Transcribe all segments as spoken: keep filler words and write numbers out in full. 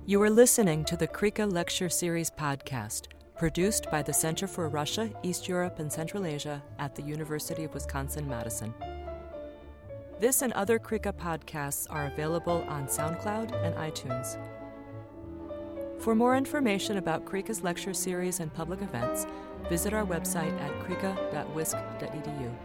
You are listening to the Krika Lecture Series podcast, produced by the Center for Russia, East Europe, and Central Asia at the University of Wisconsin-Madison. This and other Krika podcasts are available on SoundCloud and iTunes. For more information about Krika's lecture series and public events, visit our website at krika dot wisc dot e d u.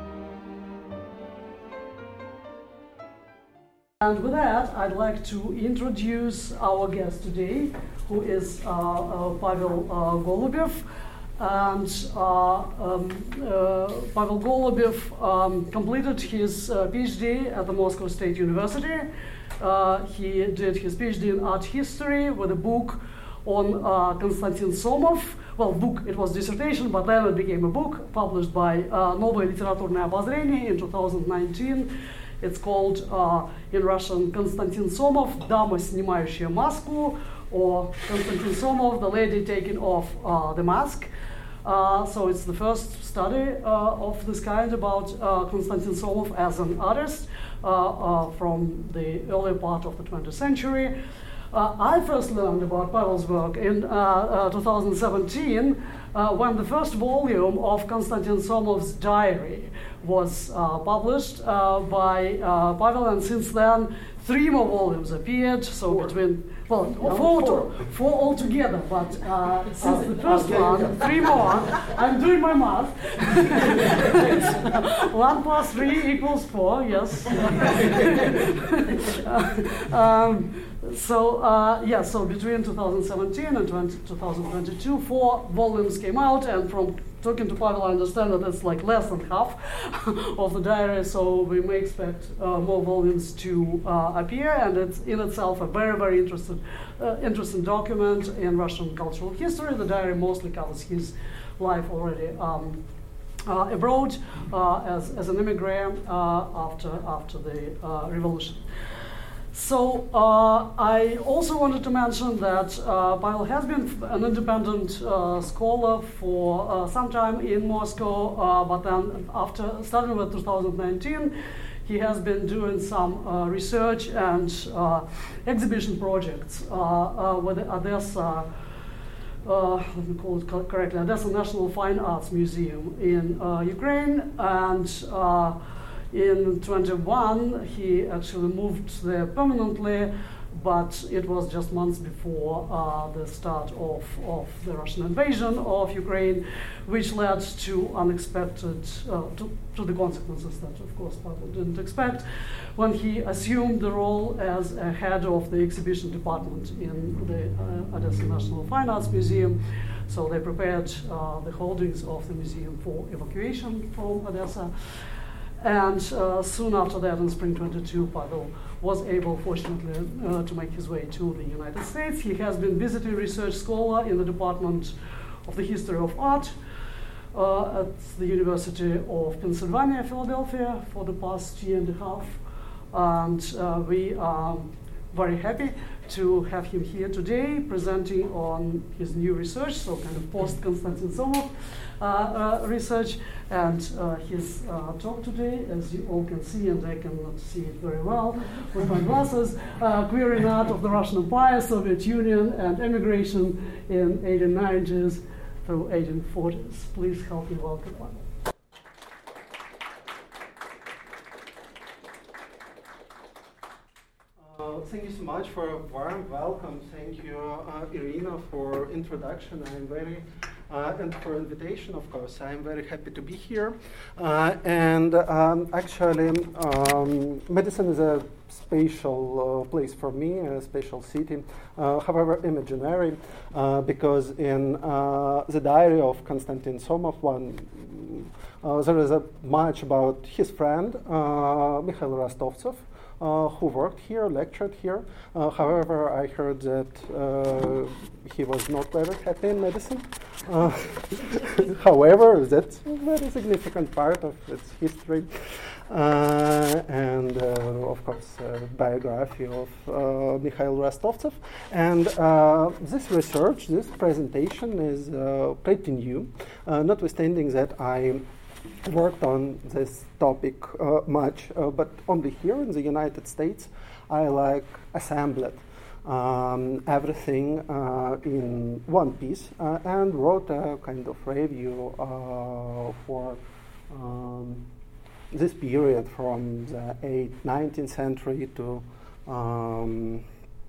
And with that, I'd like to introduce our guest today, who is uh, uh, Pavel uh, Golubev. And uh, um, uh, Pavel Golubev um, completed his uh, PhD at the Moscow State University. Uh, he did his PhD in art history with a book on uh, Konstantin Somov. Well, book, it was dissertation, but then it became a book published by uh, Новое литературное обозрение in two thousand nineteen. It's called, uh, in Russian, Konstantin Somov, Dama, снимающая маску, or Konstantin Somov, the lady taking off uh, the mask. Uh, so it's the first study uh, of this kind about uh, Konstantin Somov as an artist uh, uh, from the early part of the twentieth century. Uh, I first learned about Pavel's work in uh, uh, two thousand seventeen uh, when the first volume of Konstantin Somov's diary was uh, published uh, by uh, Pavel, and since then three more volumes appeared. So four. between well, no, four, four. four altogether, but uh, since the first one, three more. I'm doing my math. One plus three equals four. Yes. uh, um, So uh, yeah, so between two thousand seventeen and two thousand twenty-two, four volumes came out, and from talking to Pavel, I understand that it's like less than half of the diary. So we may expect uh, more volumes to uh, appear, and it's in itself a very, very interesting, uh, interesting document in Russian cultural history. The diary mostly covers his life already um, uh, abroad uh, as as an immigrant uh, after after the uh, revolution. So uh, I also wanted to mention that uh, Pavel has been an independent uh, scholar for uh, some time in Moscow, uh, but then after starting with two thousand nineteen, he has been doing some uh, research and uh, exhibition projects uh, uh, with Odessa, uh, let me call it co- correctly, Odessa National Fine Arts Museum in uh, Ukraine, and uh, in twenty-one, he actually moved there permanently, but it was just months before uh, the start of, of the Russian invasion of Ukraine, which led to unexpected, uh, to, to the consequences that, of course, Pavel didn't expect, when he assumed the role as a head of the exhibition department in the uh, Odessa National Fine Arts Museum. So they prepared uh, the holdings of the museum for evacuation from Odessa. And uh, soon after that, in spring twenty-two, Pavel was able, fortunately, uh, to make his way to the United States. He has been visiting research scholar in the Department of the History of Art uh, at the University of Pennsylvania, Philadelphia, for the past year and a half. And uh, we are very happy to have him here today, presenting on his new research, so kind of post-Konstantin Somov uh, uh, research. And uh, his uh, talk today, as you all can see, and I cannot see it very well with my glasses, uh, Queering Art of the Russian Empire, Soviet Union, and Emigration in eighteen nineties through eighteen forties. Please help me welcome Pavel. Uh, thank you so much for a warm welcome. Thank you, uh, Irina, for introduction. I'm very uh, and for invitation, of course. I'm very happy to be here. Uh, and um, actually, um, Madison is a special uh, place for me, a special city. Uh, however, imaginary, uh, because in uh, the diary of Konstantin Somov, one uh, there is a much about his friend uh, Mikhail Rostovtsev. Uh, who worked here, lectured here. Uh, however, I heard that uh, he was not very happy in medicine. Uh, however, that's a very significant part of its history. Uh, and, uh, of course, uh, biography of uh, Mikhail Rostovtsev. And uh, this research, this presentation is uh, pretty new, uh, notwithstanding that I worked on this topic uh, much, uh, but only here in the United States, I like assembled um, everything uh, in one piece uh, and wrote a kind of review uh, for um, this period from the eighth, nineteenth century to um,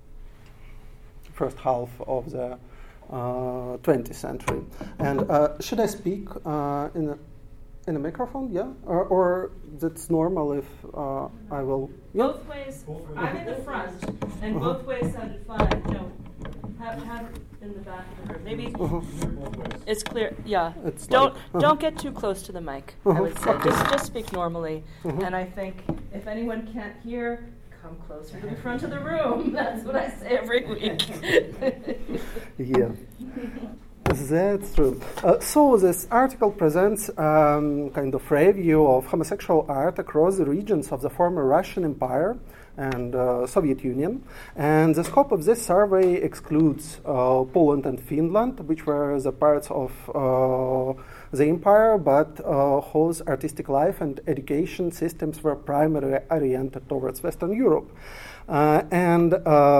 first half of the uh, twentieth century. And uh, should I speak uh, in a in a microphone? Yeah, or, or that's normal if uh, I will. Yeah? Both ways. I'm in the front, and uh-huh. both ways sounded fine. No, have have it in the back of the room. Maybe uh-huh. it's clear. Yeah. It's don't like, uh-huh. don't get too close to the mic. Uh-huh. I would say okay. just just speak normally. Uh-huh. And I think if anyone can't hear, come closer to the front of the room. That's what I say every week. Yeah. That's true. Uh, so this article presents um, kind of review of homosexual art across the regions of the former Russian Empire and uh, Soviet Union. And the scope of this survey excludes uh, Poland and Finland, which were the parts of uh, the empire, but uh, whose artistic life and education systems were primarily oriented towards Western Europe. Uh, and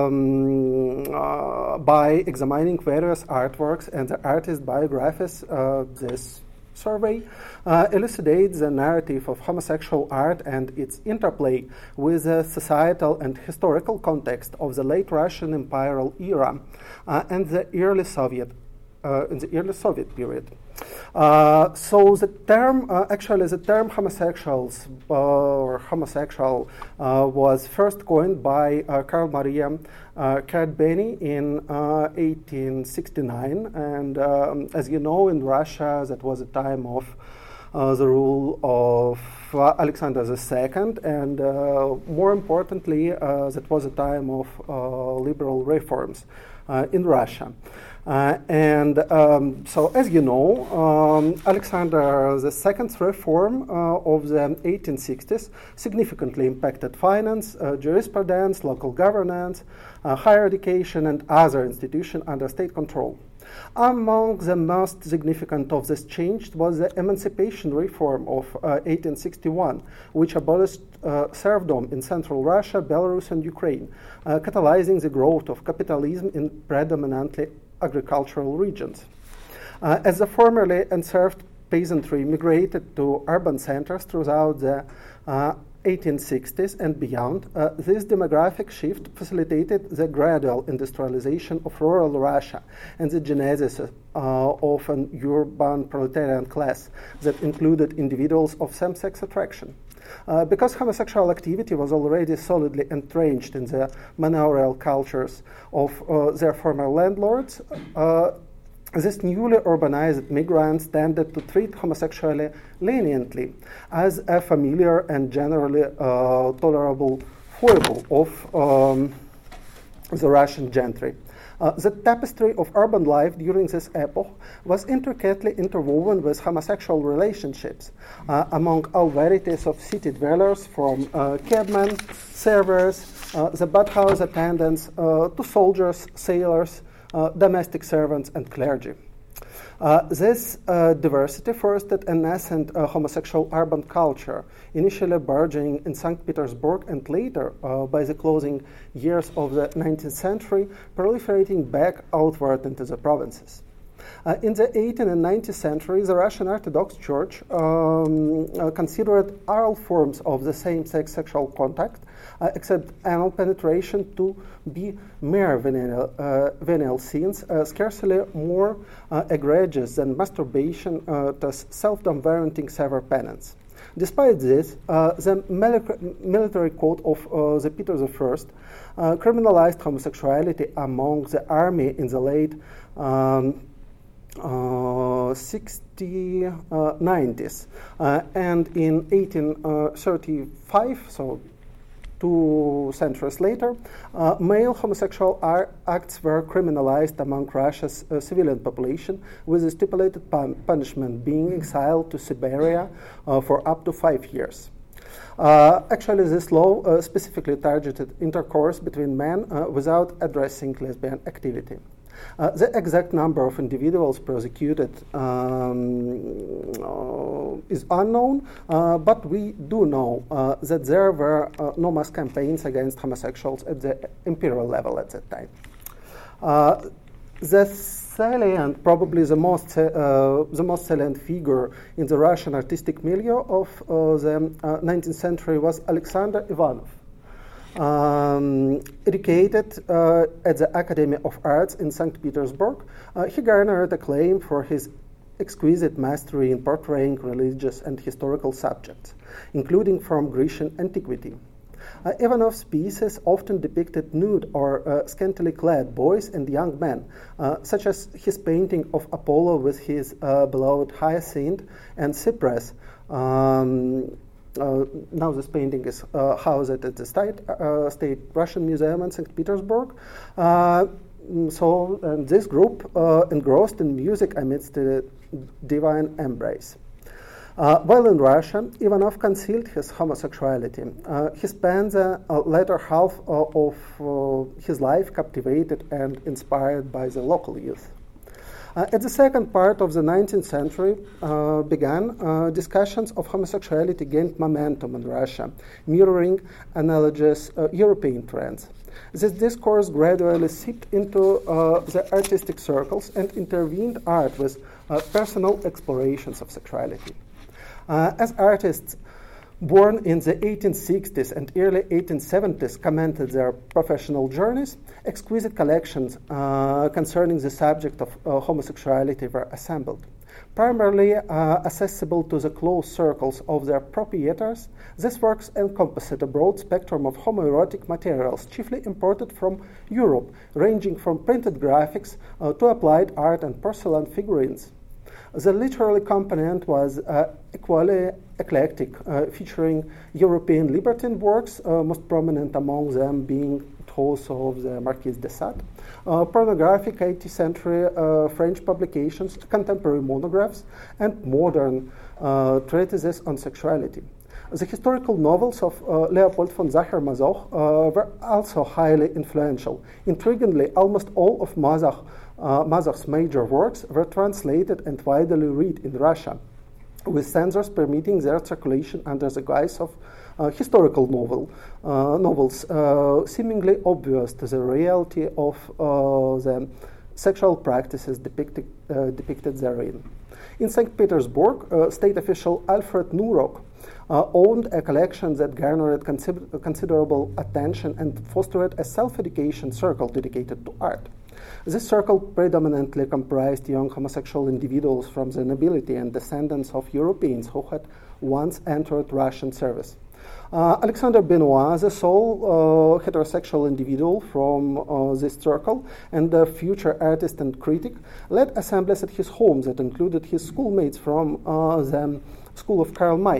um, uh, by examining various artworks and the artist biographies, uh, this survey uh, elucidates the narrative of homosexual art and its interplay with the societal and historical context of the late Russian imperial era uh, and the early Soviet, uh, in the early Soviet period. Uh, so the term, uh, actually the term homosexuals uh, or homosexual uh, was first coined by uh, Karl Maria uh, Kertbeny in uh, eighteen sixty-nine. And um, as you know, in Russia, that was a time of uh, the rule of uh, Alexander the Second. And uh, more importantly, uh, that was a time of uh, liberal reforms uh, in Russia. Uh, and um, so, as you know, um, Alexander the Second's reform uh, of the eighteen sixties significantly impacted finance, uh, jurisprudence, local governance, uh, higher education, and other institutions under state control. Among the most significant of this change was the Emancipation Reform of uh, eighteen sixty-one, which abolished uh, serfdom in Central Russia, Belarus, and Ukraine, uh, catalyzing the growth of capitalism in predominantly agricultural regions. Uh, as the formerly unserved peasantry migrated to urban centers throughout the uh, eighteen sixties and beyond, uh, this demographic shift facilitated the gradual industrialization of rural Russia and the genesis uh, of an urban proletarian class that included individuals of same-sex attraction. Uh, because homosexual activity was already solidly entrenched in the manorial cultures of uh, their former landlords, uh, these newly urbanized migrants tended to treat homosexuality leniently as a familiar and generally uh, tolerable foible of um, the Russian gentry. Uh, the tapestry of urban life during this epoch was intricately interwoven with homosexual relationships uh, among all varieties of city dwellers, from uh, cabmen, servers, uh, the bathhouse attendants, uh, to soldiers, sailors, uh, domestic servants, and clergy. Uh, this uh, diversity fostered a nascent uh, homosexual urban culture, initially burgeoning in Saint Petersburg and later, uh, by the closing years of the nineteenth century, proliferating back outward into the provinces. Uh, in the eighteenth and nineteenth centuries, the Russian Orthodox Church um, uh, considered all forms of the same-sex sexual contact, uh, except anal penetration, to be mere venial, uh, venial sins, uh, scarcely more uh, egregious than masturbation, uh, thus self-dom warranting severe penance. Despite this, uh, the mili- military code of uh, the Peter the First uh, criminalized homosexuality among the army in the late um, Uh, sixty, uh, nineties, uh, and in eighteen thirty-five, so two centuries later, uh, male homosexual ar- acts were criminalized among Russia's uh, civilian population, with the stipulated pun- punishment being exiled to Siberia uh, for up to five years. Uh, actually, this law uh, specifically targeted intercourse between men uh, without addressing lesbian activity. Uh, the exact number of individuals persecuted um, uh, is unknown, uh, but we do know uh, that there were uh, no mass campaigns against homosexuals at the imperial level at that time. Uh, the salient, probably the most, uh, the most salient figure in the Russian artistic milieu of uh, the uh, nineteenth century was Alexander Ivanov. Um, educated uh, at the Academy of Arts in Saint Petersburg, uh, he garnered acclaim for his exquisite mastery in portraying religious and historical subjects, including from Grecian antiquity. Uh, Ivanov's pieces often depicted nude or uh, scantily clad boys and young men, uh, such as his painting of Apollo with his uh, beloved Hyacinth and Cypress. Um, Uh, now this painting is uh, housed at the State, uh, State Russian Museum in Saint Petersburg. Uh, so uh, this group uh, engrossed in music amidst the divine embrace. Uh, while in Russia, Ivanov concealed his homosexuality. Uh, he spent the uh, latter half uh, of uh, his life captivated and inspired by the local youth. Uh, at the second part of the nineteenth century uh, began, uh, discussions of homosexuality gained momentum in Russia, mirroring analogous uh, European trends. This discourse gradually seeped into uh, the artistic circles and intervened art with uh, personal explorations of sexuality. Uh, as artists born in the eighteen sixties and early eighteen seventies commented their professional journeys, exquisite collections uh, concerning the subject of uh, homosexuality were assembled. Primarily uh, accessible to the close circles of their proprietors, these works encompassed a broad spectrum of homoerotic materials, chiefly imported from Europe, ranging from printed graphics uh, to applied art and porcelain figurines. The literary component was uh, equally eclectic, uh, featuring European libertine works, uh, most prominent among them being those of the Marquis de Sade, uh, pornographic eighteenth century uh, French publications, contemporary monographs, and modern uh, treatises on sexuality. The historical novels of uh, Leopold von Sacher-Masoch uh, were also highly influential. Intriguingly, almost all of Masoch Uh, Masoch's major works were translated and widely read in Russia, with censors permitting their circulation under the guise of uh, historical novel, uh, novels, uh, seemingly obvious to the reality of uh, the sexual practices depicted, uh, depicted therein. In Saint Petersburg, uh, state official Alfred Nurok uh, owned a collection that garnered consider- considerable attention and fostered a self-education circle dedicated to art. This circle predominantly comprised young homosexual individuals from the nobility and descendants of Europeans who had once entered Russian service. Uh, Alexander Benoit, the sole uh, heterosexual individual from uh, this circle and a future artist and critic, led assemblies at his home that included his schoolmates from uh, the school of Karl May.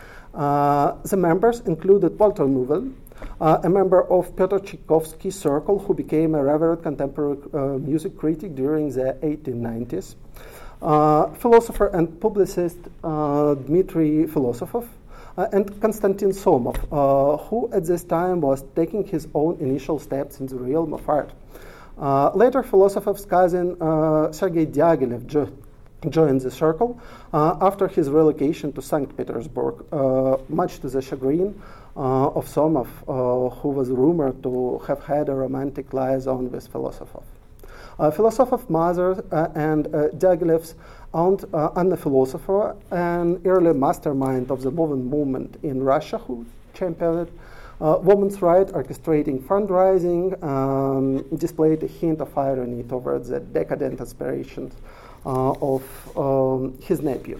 Uh, the members included Walter Nuvel, Uh, a member of Pyotr Tchaikovsky's circle, who became a revered contemporary uh, music critic during the eighteen nineties. Uh, philosopher and publicist uh, Dmitry Filosofov, uh, and Konstantin Somov, uh, who at this time was taking his own initial steps in the realm of art. Uh, later, Filosofov's cousin uh, Sergei Diaghilev jo- joined the circle uh, after his relocation to Saint Petersburg, uh, much to the chagrin Uh, of Somov, uh, who was rumored to have had a romantic liaison with Filosofov. Uh, Filosofov's mother uh, and uh, Diaghilev's aunt, uh, Anna Filosofova, an early mastermind of the movement movement in Russia, who championed uh, women's rights, orchestrating fundraising, um, displayed a hint of irony towards the decadent aspirations uh, of um, his nephew.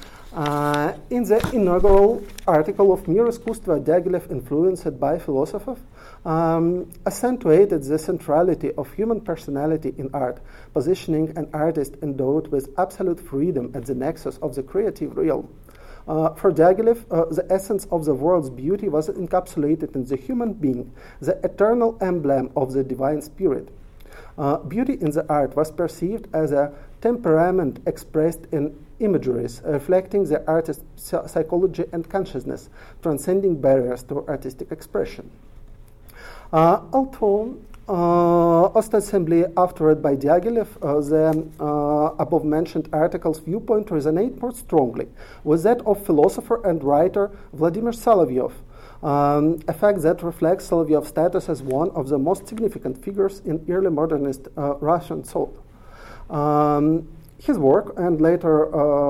Uh, in the inaugural article of Mir Искусства, Diaghilev, influenced by Filosofov, um, accentuated the centrality of human personality in art, positioning an artist endowed with absolute freedom at the nexus of the creative realm. Uh, for Diaghilev, uh, the essence of the world's beauty was encapsulated in the human being, the eternal emblem of the divine spirit. Uh, beauty in the art was perceived as a temperament expressed in imageries, reflecting the artist's psychology and consciousness, transcending barriers to artistic expression. Uh, although uh, ostensibly authored by Diaghilev, uh, the uh, above-mentioned article's viewpoint resonate more strongly with that of philosopher and writer Vladimir Solovyov, um, a fact that reflects Solovyov's status as one of the most significant figures in early modernist uh, Russian thought. Um, His work and later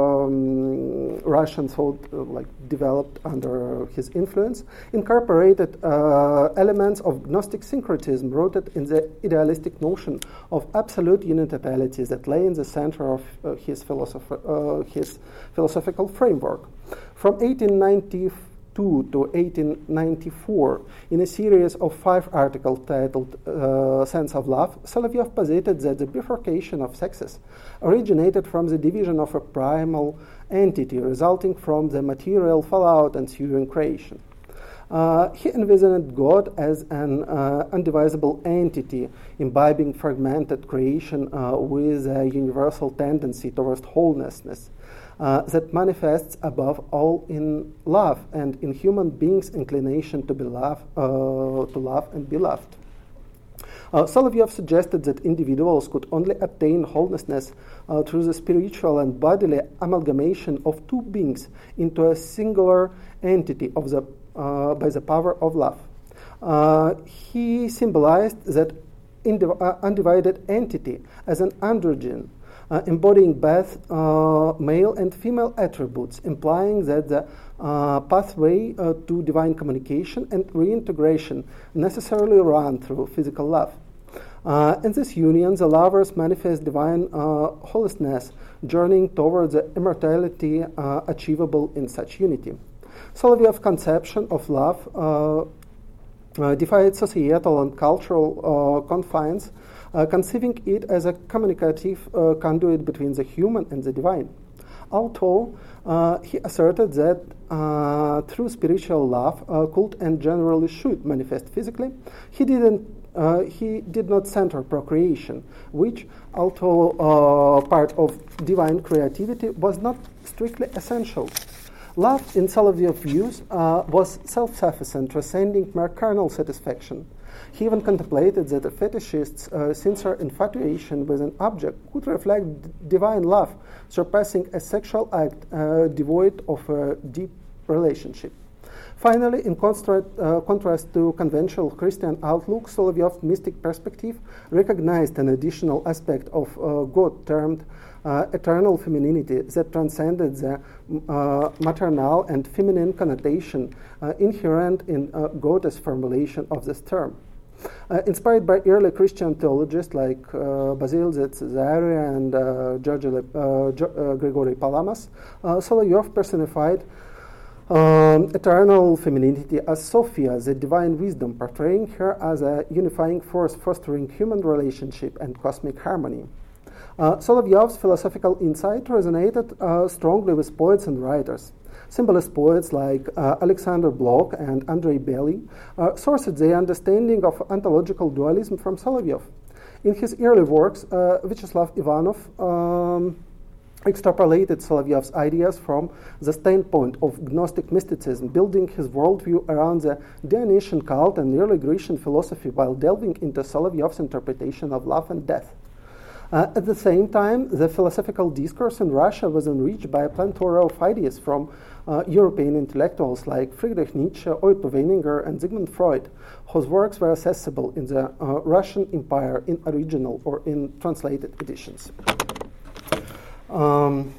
um, Russian thought uh, like developed under his influence incorporated uh, elements of Gnostic syncretism rooted in the idealistic notion of absolute universality that lay in the center of uh, his, philosoph- uh, his philosophical framework. From eighteen ninety-two to eighteen ninety-four, in a series of five articles titled uh, Sense of Love, Solovyov posited that the bifurcation of sexes originated from the division of a primal entity resulting from the material fallout ensuing creation. Uh, he envisioned God as an uh, indivisible entity imbibing fragmented creation uh, with a universal tendency towards wholeness. Uh, that manifests above all in love and in human beings' inclination to be loved, uh, to love and be loved. Uh, Solovyov suggested that individuals could only attain wholeness uh, through the spiritual and bodily amalgamation of two beings into a singular entity of the, uh, by the power of love. Uh, he symbolized that indiv- uh, undivided entity as an androgen, Uh, embodying both uh, male and female attributes, implying that the uh, pathway uh, to divine communication and reintegration necessarily run through physical love. Uh, in this union, the lovers manifest divine uh, wholeness, journeying towards the immortality uh, achievable in such unity. Solovyov's conception of love uh, uh, defied societal and cultural uh, confines, Uh, conceiving it as a communicative uh, conduit between the human and the divine. Although uh, he asserted that uh, true spiritual love uh, could and generally should manifest physically, he didn't. Uh, he did not center procreation, which, although uh, part of divine creativity, was not strictly essential. Love, in Solovyov's views, uh, was self-sufficient, transcending mere carnal satisfaction. He even contemplated that a fetishist's uh, sincere infatuation with an object could reflect d- divine love, surpassing a sexual act uh, devoid of a deep relationship. Finally, in constra- uh, contrast to conventional Christian outlook, Solovyov's mystic perspective recognized an additional aspect of uh, God termed uh, eternal femininity that transcended the uh, maternal and feminine connotation uh, inherent in uh, goddess formulation of this term. Uh, inspired by early Christian theologians like uh, Basil Zachariah and uh, George, uh, jo- uh, Gregory Palamas, uh, Solovyov personified um, eternal femininity as Sophia, the divine wisdom, portraying her as a unifying force fostering human relationship and cosmic harmony. Uh, Solovyov's philosophical insight resonated uh, strongly with poets and writers. Symbolist poets like uh, Alexander Blok and Andrei Bely uh, sourced their understanding of ontological dualism from Solovyov. In his early works, uh, Vyacheslav Ivanov um, extrapolated Solovyov's ideas from the standpoint of Gnostic mysticism, building his worldview around the Dionysian cult and early Grecian philosophy while delving into Solovyov's interpretation of love and death. Uh, at the same time, the philosophical discourse in Russia was enriched by a plethora of ideas from uh, European intellectuals like Friedrich Nietzsche, Otto Weininger, and Sigmund Freud, whose works were accessible in the uh, Russian Empire in original or in translated editions. Um,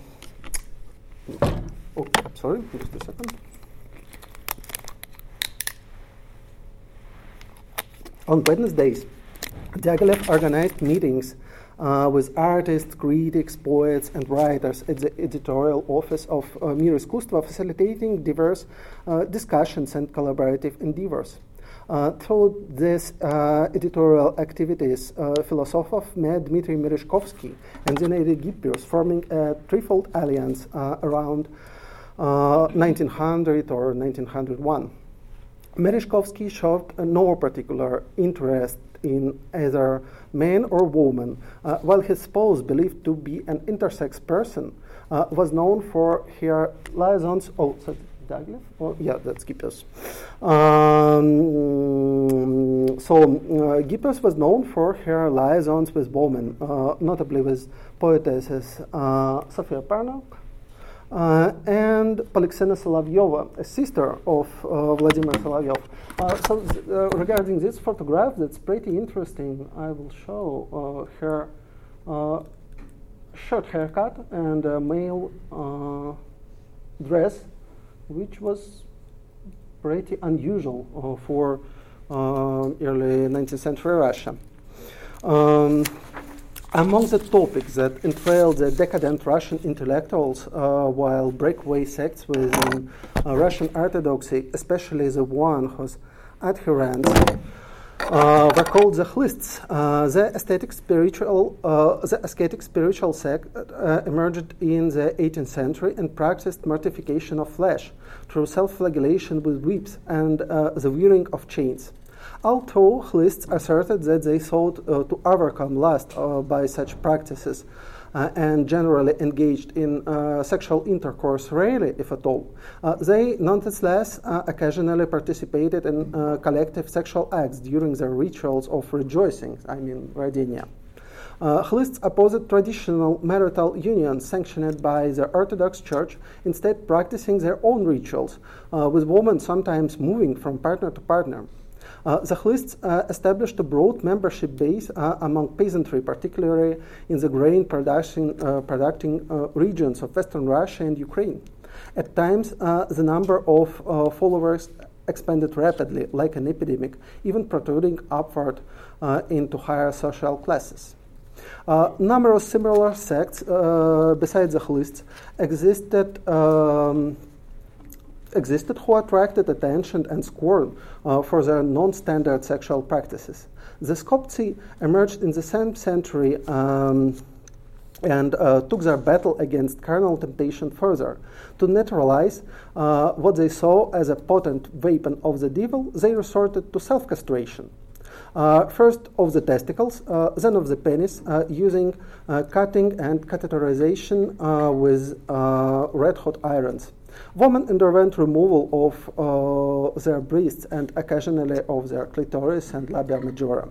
oh, sorry, just a second. On Wednesdays, Diaghilev organized meetings Uh, with artists, critics, poets, and writers at the editorial office of uh, Mir Iskustva, facilitating diverse uh, discussions and collaborative endeavors. Uh, through these uh, editorial activities, uh, Filosofov met Dmitry Merezhkovsky and Zinaida Gippius, forming a threefold alliance uh, around uh, nineteen hundred or nineteen oh one. Merezhkovsky showed uh, no particular interest in either man or woman, uh, while his spouse, believed to be an intersex person, uh, was known for her liaisons. Oh, so Diaghilev? Oh, yeah, that's Gippius. Um, so uh, Gippus was known for her liaisons with women, uh, notably with poetesses uh, Sofia Pernok uh, and Polyxena Solovyova, a sister of uh, Vladimir Solovyov. Uh, so uh, regarding this photograph, that's pretty interesting. I will show uh, her uh, short haircut and a male uh, dress, which was pretty unusual uh, for uh, early nineteenth century Russia. Um, among the topics that entailed the decadent Russian intellectuals uh, while breakaway sects within uh, Russian Orthodoxy, especially the one whose adherents Uh, were called the Khlysts. Uh, the aesthetic spiritual, uh, the ascetic spiritual sect uh, emerged in the eighteenth century and practiced mortification of flesh through self-flagellation with whips and uh, the wearing of chains. Although Khlysts asserted that they sought uh, to overcome lust uh, by such practices, Uh, and generally engaged in uh, sexual intercourse rarely, if at all, uh, they nonetheless uh, occasionally participated in uh, collective sexual acts during their rituals of rejoicing, I mean, Radenia. Uh, Khlysts opposed traditional marital unions sanctioned by the Orthodox Church, instead practicing their own rituals, uh, with women sometimes moving from partner to partner. Uh, the Khlysts uh, established a broad membership base uh, among peasantry, particularly in the grain production, uh, producing uh, regions of Western Russia and Ukraine. At times, uh, the number of uh, followers expanded rapidly, like an epidemic, even protruding upward uh, into higher social classes. Uh, numerous similar sects, uh, besides the Khlysts, existed. Um, existed who attracted attention and scorn uh, for their non-standard sexual practices. The Skoptsi emerged in the same century um, and uh, took their battle against carnal temptation further. To neutralize uh, what they saw as a potent weapon of the devil, they resorted to self-castration. Uh, first of the testicles, uh, then of the penis, uh, using uh, cutting and catheterization uh, with uh, red-hot irons. Women underwent removal of uh, their breasts and occasionally of their clitoris and labia majora.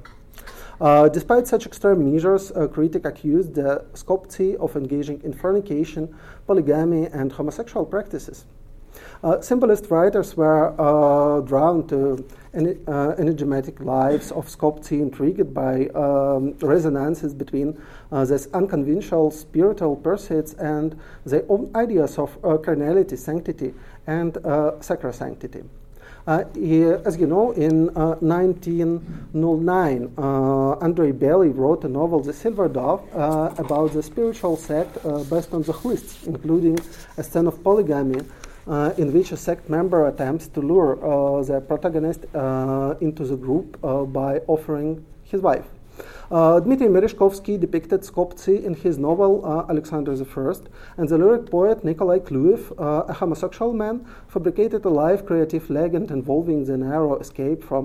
Uh, despite such extreme measures, a critic accused the Skoptsi of engaging in fornication, polygamy, and homosexual practices. Uh, symbolist writers were uh, drawn to en- uh, enigmatic lives of Skoptsi, intrigued by um, resonances between uh, these unconventional spiritual pursuits and their own ideas of uh, carnality, sanctity, and uh, sacrosanctity. Uh, he, as you know, in uh, nineteen oh nine, uh, Andrei Bely wrote a novel, The Silver Dove, uh, about the spiritual sect uh, based on the Khlysts, including a scene of polygamy, Uh, in which a sect member attempts to lure uh, the protagonist uh, into the group uh, by offering his wife. Uh, Dmitry Merezhkovsky depicted Skoptsi in his novel uh, Alexander the First, and the lyric poet Nikolai Kluyev, uh, a homosexual man, fabricated a live creative legend involving the narrow escape from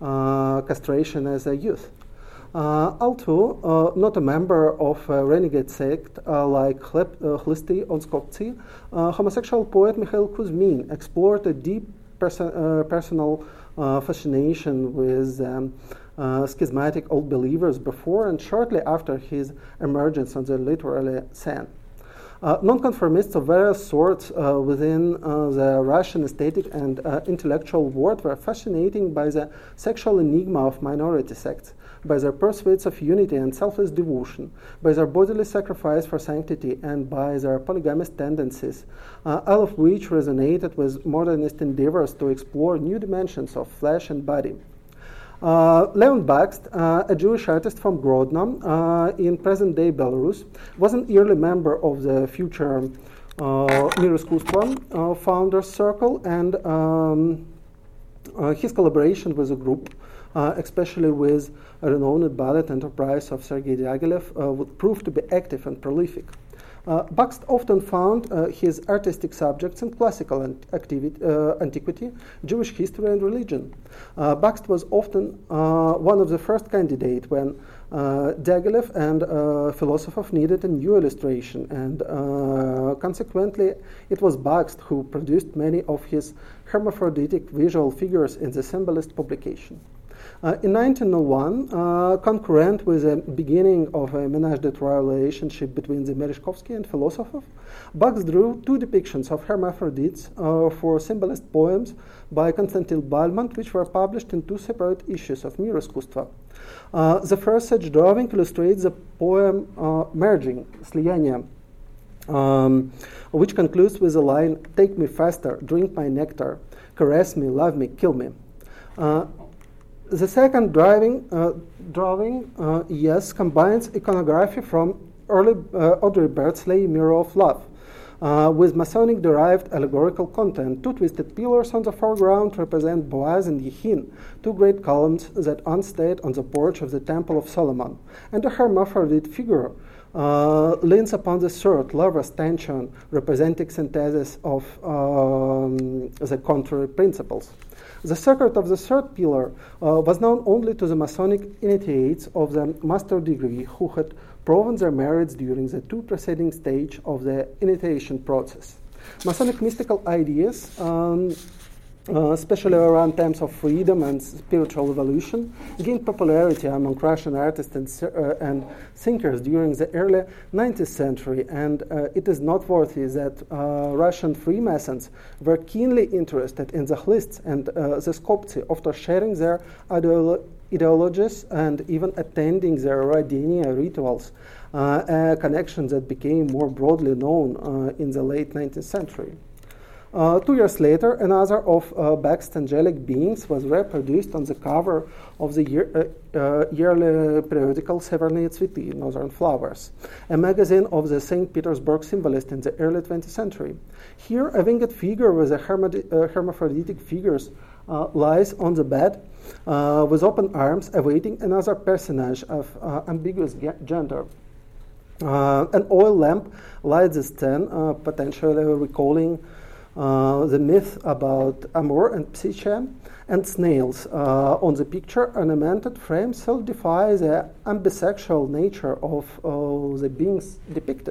uh, castration as a youth. Uh, although uh, not a member of a renegade sect uh, like Khlysti or Skoptsi, uh, homosexual poet Mikhail Kuzmin explored a deep perso- uh, personal uh, fascination with um, uh, schismatic old believers before and shortly after his emergence on the literary scene. Uh, nonconformists of various sorts uh, within uh, the Russian aesthetic and uh, intellectual world were fascinating by the sexual enigma of minority sects, by their pursuits of unity and selfless devotion, by their bodily sacrifice for sanctity, and by their polygamous tendencies, uh, all of which resonated with modernist endeavors to explore new dimensions of flesh and body. Uh, Leon Bakst, uh, a Jewish artist from Grodno uh, in present-day Belarus, was an early member of the future uh, Mir Iskусства uh, Founders Circle, and um, uh, his collaboration with the group, uh, especially with a renowned ballet enterprise of Sergei Diaghilev, uh, would prove to be active and prolific. Uh, Bakst often found uh, his artistic subjects in classical ant- activity, uh, antiquity, Jewish history, and religion. Uh, Bakst was often uh, one of the first candidates when uh, Diaghilev and uh, Philosopher needed a new illustration, and uh, consequently it was Bakst who produced many of his hermaphroditic visual figures in the Symbolist publication. Uh, in nineteen oh one, uh, concurrent with the beginning of a ménage de trois relationship between the Merezhkovsky and Filosofov, Bakst drew two depictions of hermaphrodites uh, for symbolist poems by Konstantin Balmont, which were published in two separate issues of Mir Искусства. Uh, the first such drawing illustrates the poem uh, Merging, Sliyania, um, which concludes with the line, "Take me faster, drink my nectar, caress me, love me, kill me." Uh, The second driving, uh, drawing, uh, yes, combines iconography from early uh, Audrey Beardsley Mirror of Love uh, with Masonic-derived allegorical content. Two twisted pillars on the foreground represent Boaz and Yechin, two great columns that once stayed on the porch of the Temple of Solomon, and a hermaphrodite figure uh, leans upon the third, lover's tension, representing synthesis of um, the contrary principles. The secret of the third pillar uh, was known only to the Masonic initiates of the master degree who had proven their merits during the two preceding stages of the initiation process. Masonic mystical ideas, um, uh, especially around themes of freedom and spiritual evolution, gained popularity among Russian artists and, uh, and thinkers during the early nineteenth century, and uh, it is noteworthy that uh, Russian Freemasons were keenly interested in the lists and uh, the Skoptsi after sharing their ideolo- ideologies and even attending their Radenia rituals, uh, a connection that became more broadly known uh, in the late nineteenth century. Uh, two years later, another of uh, Bakst's angelic beings was reproduced on the cover of the year, uh, uh, yearly periodical Severnaya Tsvety, Northern Flowers, a magazine of the Saint Petersburg symbolist in the early twentieth century. Here, a winged figure with a hermadi- uh, hermaphroditic figures uh, lies on the bed uh, with open arms, awaiting another personage of uh, ambiguous ge- gender. Uh, an oil lamp lights the scene, uh, potentially recalling Uh, the myth about Amor and Psyche, and snails uh, on the picture ornamented frame solidify the ambisexual nature of uh, the beings depicted.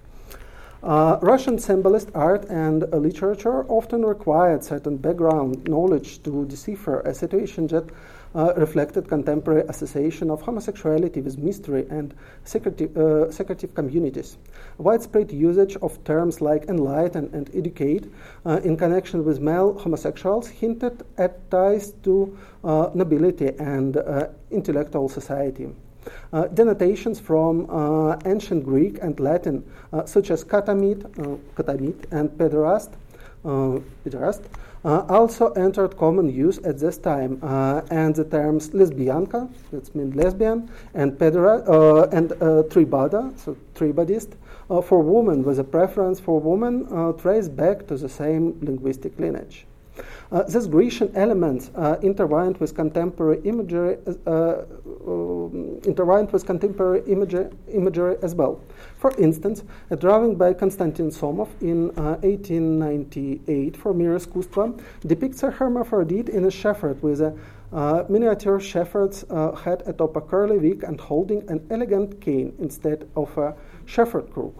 Uh, Russian symbolist art and uh, literature often required certain background knowledge to decipher a situation that uh, reflected contemporary association of homosexuality with mystery and secretive, uh, secretive communities. Widespread usage of terms like enlighten and educate uh, in connection with male homosexuals hinted at ties to uh, nobility and uh, intellectual society. Uh, denotations from uh, ancient Greek and Latin, uh, such as katamid, uh, katamid and pederast, uh, pederast uh, also entered common use at this time, uh, and the terms lesbianka, that means lesbian, and pedera, uh, and uh, tribada, so tribadist, uh, for women with a preference for women, uh, trace back to the same linguistic lineage. Uh, this Grecian element uh, intertwined with contemporary imagery, uh, uh, intertwined with contemporary imagery, imagery as well. For instance, a drawing by Konstantin Somov in uh, eighteen ninety-eight for Mir Искусства depicts a hermaphrodite in a shepherd with a uh, miniature shepherd's uh, head atop a curly wig and holding an elegant cane instead of a shepherd crook.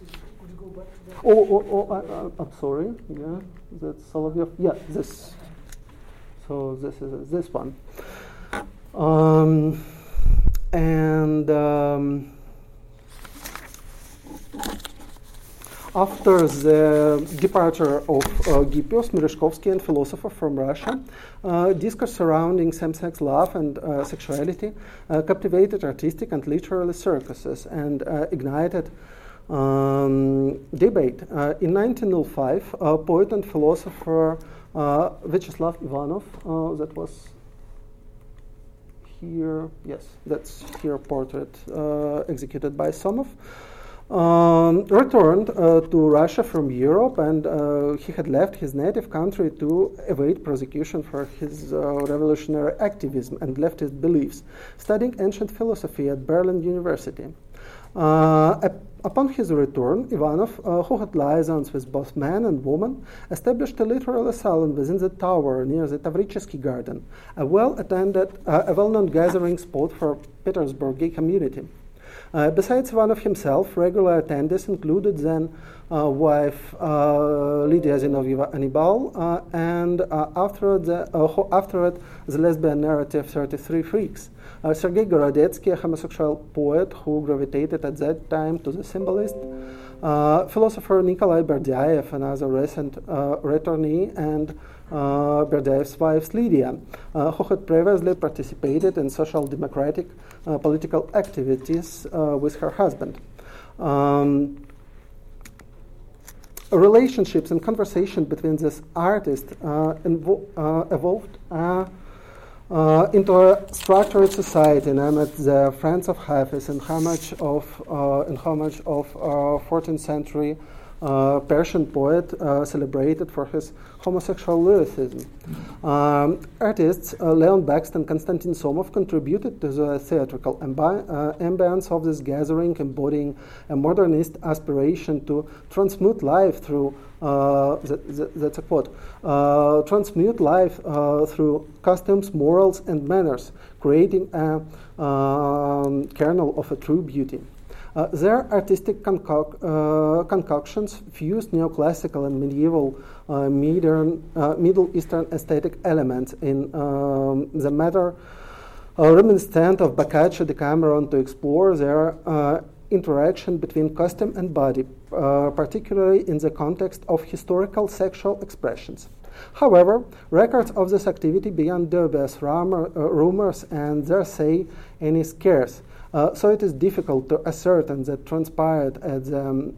Oh, oh, oh I, I'm sorry. Yeah, that's Solovyov. Yeah, this. So this is this one. Um, and um, after the departure of uh, Gippius, Merezhkovsky, and Filosofov from Russia, uh, discourse surrounding same-sex love and uh, sexuality uh, captivated artistic and literary circuses and uh, ignited Um, debate. Uh, in nineteen oh five, uh, poet and philosopher uh, Vyacheslav Ivanov, uh, that was here, yes, that's here portrait uh, executed by Somov, um, returned uh, to Russia from Europe, and uh, he had left his native country to evade prosecution for his uh, revolutionary activism and leftist beliefs, studying ancient philosophy at Berlin University. Uh, ap- upon his return, Ivanov, uh, who had liaisons with both man and woman, established a literal asylum within the tower near the Tavrichesky Garden, a well-attended, uh, a well-known gathering spot for Petersburg gay community. Uh, besides one of himself, regular attendees included then uh, wife uh, Lydia Zinovьeva Anibal uh, and uh, after the, uh, after it, the lesbian narrative thirty-three Freaks. Uh, Sergei Gorodetsky, a homosexual poet who gravitated at that time to the symbolist. Uh, philosopher Nikolai Berdyaev, another recent uh, returnee, and uh, Berdyaev's wife Lydia, uh, who had previously participated in social democratic uh, political activities uh, with her husband. Um, relationships and conversation between this artist uh, invo- uh, evolved uh, uh, into a structured society named the Friends of Hafiz in homage of uh, in homage of uh, fourteenth century uh, Persian poet uh, celebrated for his homosexual lyricism. Um, artists uh, Leon Bakst and Konstantin Somov contributed to the theatrical ambi- uh, ambience of this gathering, embodying a modernist aspiration to transmute life through, uh, that, that, that's a quote, uh, transmute life uh, through costumes, morals, and manners, creating a um, kernel of a true beauty. Uh, their artistic concoc- uh, concoctions fused neoclassical and medieval, uh, modern, uh, Middle Eastern aesthetic elements in um, the matter uh, reminiscent of Boccaccio, Decameron, to explore their uh, interaction between costume and body, uh, particularly in the context of historical sexual expressions. However, records of this activity beyond dubious rumor, uh, rumors and their say any scarce. Uh, so it is difficult to ascertain that transpired at the um,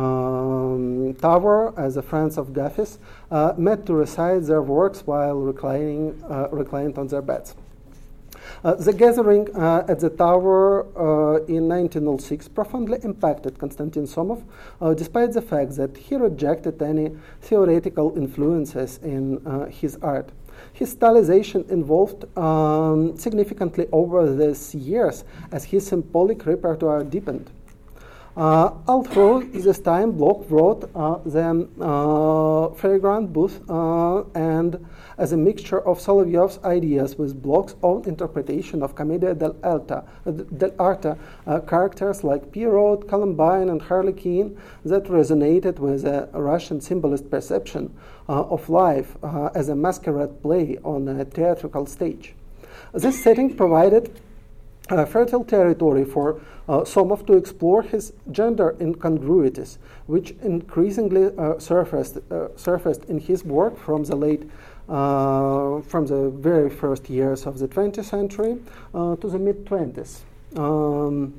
um, tower as the friends of Hafiz uh, met to recite their works while reclining, uh, reclined on their beds. Uh, the gathering uh, at the tower uh, in nineteen oh six profoundly impacted Konstantin Somov, uh, despite the fact that he rejected any theoretical influences in uh, his art. His stylization evolved um, significantly over these years as his symbolic repertoire deepened. Uh, all through this time, Bloch wrote uh, the uh, Freigrant Booth uh, and as a mixture of Solovyov's ideas with Bloch's own interpretation of Commedia dell'arte, uh, dell'arte uh, characters like Pierrot, Columbine, and Harlequin that resonated with a Russian symbolist perception uh, of life uh, as a masquerade play on a theatrical stage. This setting provided Uh, fertile territory for uh, Somov to explore his gender incongruities, which increasingly uh, surfaced uh, surfaced in his work from the late, uh, from the very first years of the twentieth century uh, to the mid twenties. Um,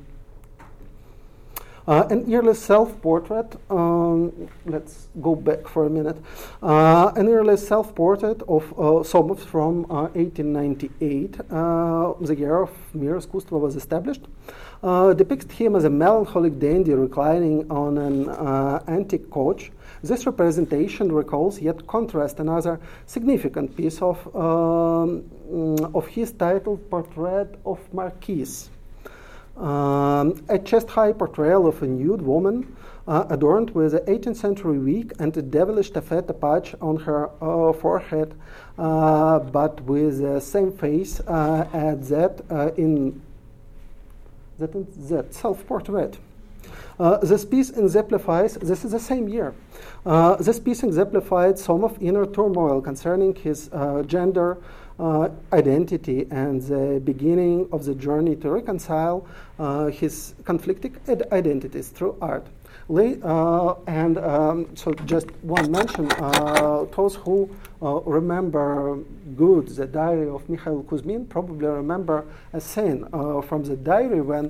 Uh, an early self-portrait, um, let's go back for a minute, uh, an early self-portrait of uh, Somov from uh, eighteen ninety-eight, uh, the year of Mir Iskustvo was established, uh, depicts him as a melancholic dandy reclining on an uh, antique coach. This representation recalls yet contrasts another significant piece of, um, of his titled Portrait of Marquise. Um, a chest-high portrayal of a nude woman uh, adorned with an eighteenth century wig and a devilish taffeta patch on her uh, forehead, uh, but with the same face uh, as that uh, in that, in that self-portrait. Uh, this piece exemplifies, this is the same year, uh, this piece exemplified some of inner turmoil concerning his uh, gender, Uh, identity and the beginning of the journey to reconcile uh, his conflicting id- identities through art. Le- uh, and um, so just one mention, uh, those who uh, remember good the diary of Mikhail Kuzmin probably remember a scene uh, from the diary when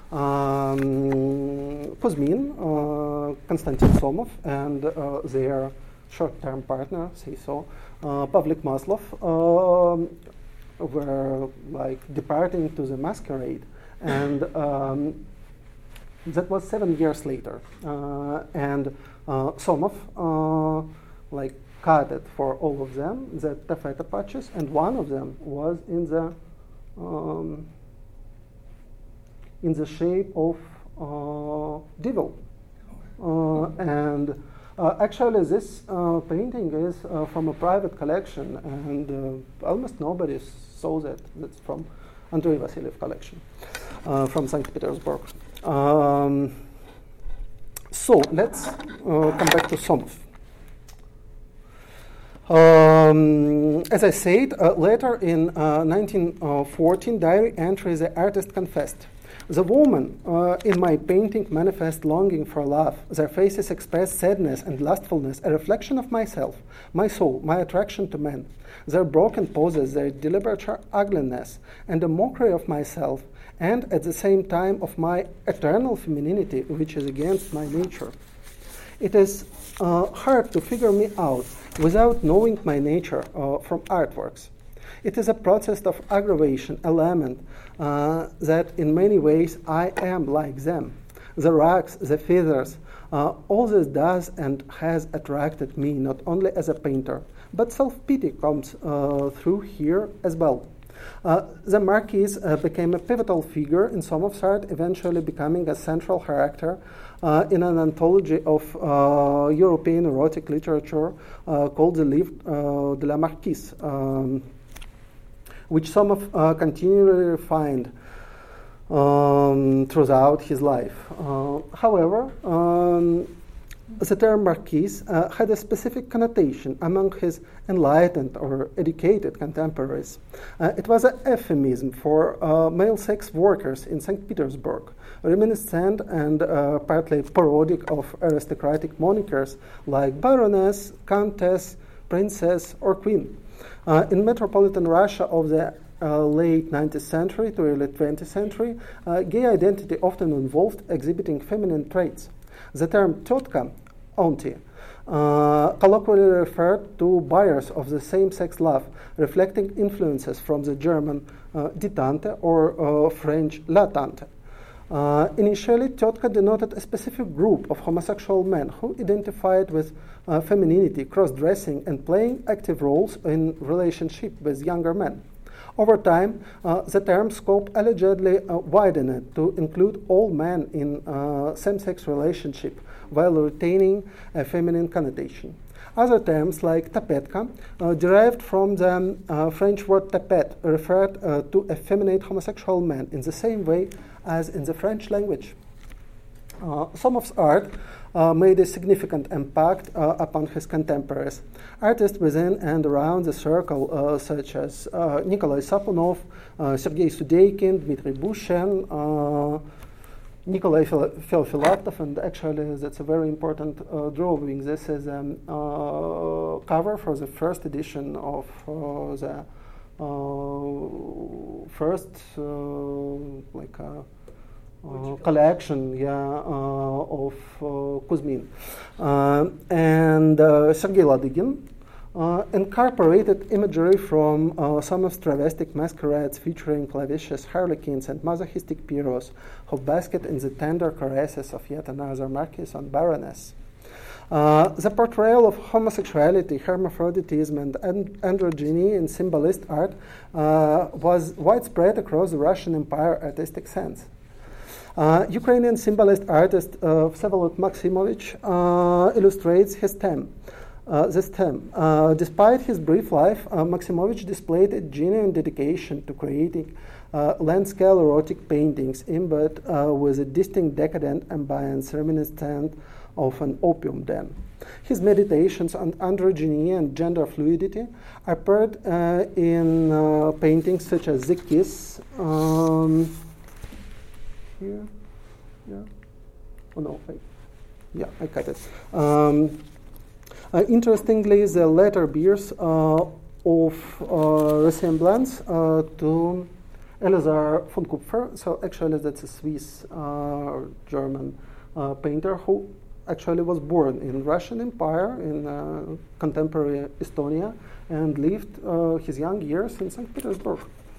um, Kuzmin, uh, Konstantin Somov, and uh, their short-term partner, say so, Uh, Pavlik Maslov, um, were like departing to the masquerade, and um, that was seven years later. Uh, and uh, Somov uh, like cut it for all of them, the taffeta patches, and one of them was in the um, in the shape of uh, devil, uh, and. Uh, actually, this uh, painting is uh, from a private collection, and uh, almost nobody saw that. That's from Andrei Vasilyev collection. uh, from Saint Petersburg. Um, so let's uh, come back to Somov. Um, as I said, uh, later in uh, nineteen fourteen diary entry, the artist confessed, "The women uh, in my painting manifest longing for love. Their faces express sadness and lustfulness, a reflection of myself, my soul, my attraction to men. Their broken poses, their deliberate ugliness, and a mockery of myself, and at the same time of my eternal femininity, which is against my nature. It is uh, hard to figure me out without knowing my nature uh, from artworks. It is a process of aggravation, a lament uh, that in many ways I am like them. The rags, the feathers, uh, all this does and has attracted me not only as a painter, but self-pity comes uh, through here as well. Uh, the Marquise uh, became a pivotal figure in Somov's art, eventually becoming a central character uh, in an anthology of uh, European erotic literature uh, called The Livre uh, de la Marquise, um, which Somov uh, continually refined um, throughout his life. Uh, however, um, the term Marquise uh, had a specific connotation among his enlightened or educated contemporaries. Uh, it was an euphemism for uh, male sex workers in Saint Petersburg, reminiscent and uh, partly parodic of aristocratic monikers like baroness, countess, princess, or queen. Uh, in metropolitan Russia of the uh, late nineteenth century to early twentieth century, uh, gay identity often involved exhibiting feminine traits. The term tyotka, auntie, uh, colloquially referred to buyers of the same-sex love, reflecting influences from the German uh, die Tante or uh, French la Tante. Uh, initially, tyotka denoted a specific group of homosexual men who identified with uh, femininity, cross-dressing, and playing active roles in relationship with younger men. Over time, uh, the term scope allegedly uh, widened to include all men in uh, same-sex relationship while retaining a feminine connotation. Other terms like tapetka, uh, derived from the uh, French word tapet, referred uh, to effeminate homosexual men in the same way as in the French language. Uh, Somov's art uh, made a significant impact uh, upon his contemporaries. Artists within and around the circle, uh, such as uh, Nikolai Sapunov, uh, Sergei Sudeikin, Dmitry Bushin, uh, Nikolai Feofilaktov, and actually that's a very important uh, drawing. This is a um, uh, cover for the first edition of uh, the uh, first uh, like uh, uh, collection, yeah, uh, of uh, Kuzmin, uh, and uh, Sergei Ladygin Uh, incorporated imagery from uh, some of travestic masquerades featuring lascivious harlequins and masochistic Pierrots who basket in the tender caresses of yet another marquis and baroness. Uh, the portrayal of homosexuality, hermaphroditism, and and androgyny in symbolist art uh, was widespread across the Russian Empire artistic sense. Uh, Ukrainian symbolist artist uh, Vsevolod Maximovich uh, illustrates his theme. Uh, this theme. Uh, despite his brief life, uh, Maximovich displayed a genuine dedication to creating uh, land-scale erotic paintings imbued uh, with a distinct decadent ambience reminiscent of an opium den. His meditations on androgyny and gender fluidity appeared uh, in uh, paintings such as The Kiss. Um, here? Yeah? Oh no, wait. Yeah, I cut it. Um, Uh, interestingly, the latter bears uh, of uh, resemblance uh, to Elazar von Kupfer. So actually, that's a Swiss uh, German uh, painter who actually was born in Russian Empire in uh, contemporary Estonia and lived uh, his young years in Saint Petersburg.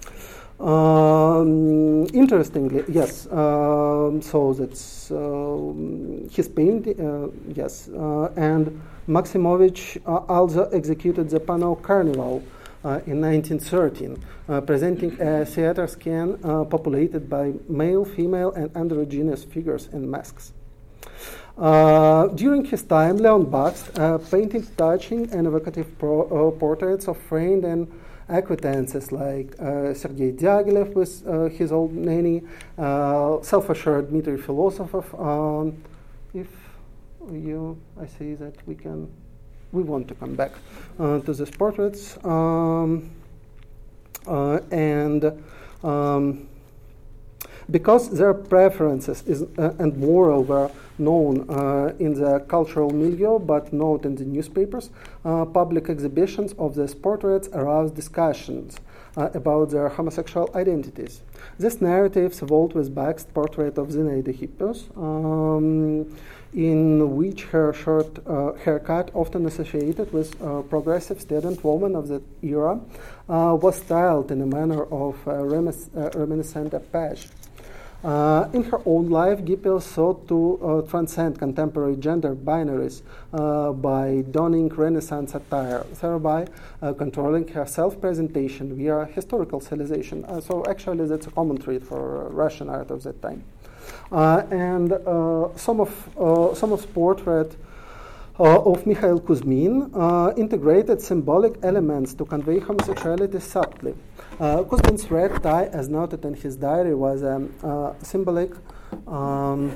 Um, interestingly, yes. Um, so that's um, his painting. Uh, yes, uh, and Maximovich uh, also executed the Panau Carnival uh, in nineteen thirteen, uh, presenting a theater scene uh, populated by male, female, and androgynous figures in masks. Uh, during his time, Leon Bakst uh, painted touching and evocative pro- uh, portraits of framed and acquaintances like uh, Sergei Diaghilev with uh, his old nanny, uh, self-assured Dmitry Filosofov. Um, if you, I see that we can, we want to come back uh, to these portraits. Um, uh, and um, because their preferences is, uh, and moral were known uh, in the cultural milieu but not in the newspapers, uh, public exhibitions of these portraits aroused discussions uh, about their homosexual identities. These narratives evolved with Bakst's portrait of Zinaida Hippius, um, in which her short uh, haircut, often associated with a progressive student woman of the era, uh, was styled in a manner of uh, remis- uh, reminiscent of Page. Uh, in her own life, Hippius sought to uh, transcend contemporary gender binaries uh, by donning Renaissance attire, thereby uh, controlling her self-presentation via historical stylization. Uh, so actually that's a common trait for uh, Russian art of that time. Uh, and uh, some of uh, some of portrait uh, of Mikhail Kuzmin uh, integrated symbolic elements to convey homosexuality subtly. Uh, Kuzmin's red tie, as noted in his diary, was a uh, symbolic, um,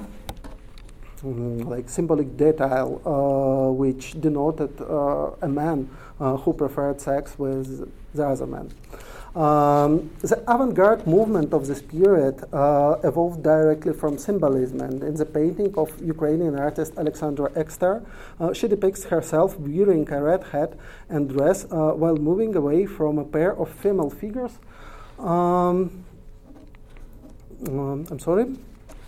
like symbolic detail, uh, which denoted uh, a man uh, who preferred sex with the other man. Um, the avant-garde movement of this period uh, evolved directly from symbolism, and in the painting of Ukrainian artist Alexandra Ekster, uh, she depicts herself wearing a red hat and dress uh, while moving away from a pair of female figures. Um, um, I'm sorry.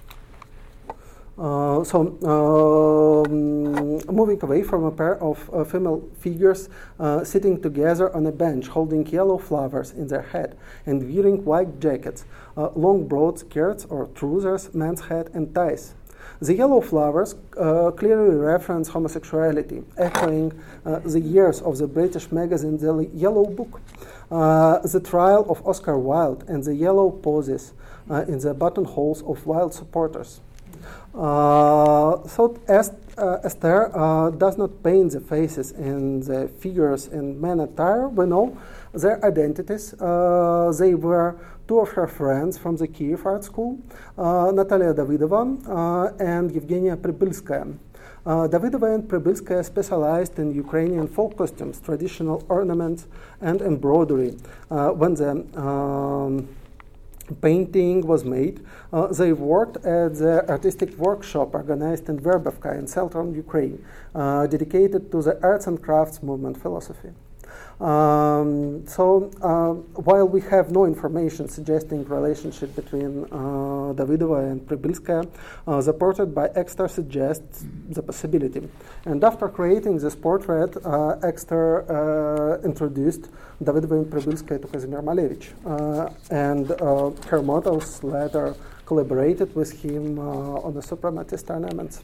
Uh, so, um, moving away from a pair of uh, female figures uh, sitting together on a bench, holding yellow flowers in their head and wearing white jackets, uh, long broad skirts or trousers, men's hat, and ties. The yellow flowers uh, clearly reference homosexuality, echoing uh, the years of the British magazine The Yellow Book, uh, the trial of Oscar Wilde, and the yellow poses uh, in the buttonholes of Wilde supporters. Uh, so Est, uh, Esther uh, does not paint the faces and the figures in men attire. We know their identities. Uh, they were two of her friends from the Kiev Art School, uh, Natalia Davidova uh, and Evgenia Pribylskaya. Uh, Davidova and Pribylskaya specialized in Ukrainian folk costumes, traditional ornaments, and embroidery. Uh, when the um, painting was made, uh, they worked at the artistic workshop organized in Verbovka in southern Ukraine, uh, dedicated to the arts and crafts movement philosophy. Um, so uh, while we have no information suggesting relationship between uh, Davidova and Pribylskaya, uh, the portrait by Ekster suggests the possibility. And after creating this portrait, uh, Ekster uh, introduced Davidova and Pribylskaya to Kazimir Malevich, uh, and uh, her models later collaborated with him uh, on the supremacist ornaments.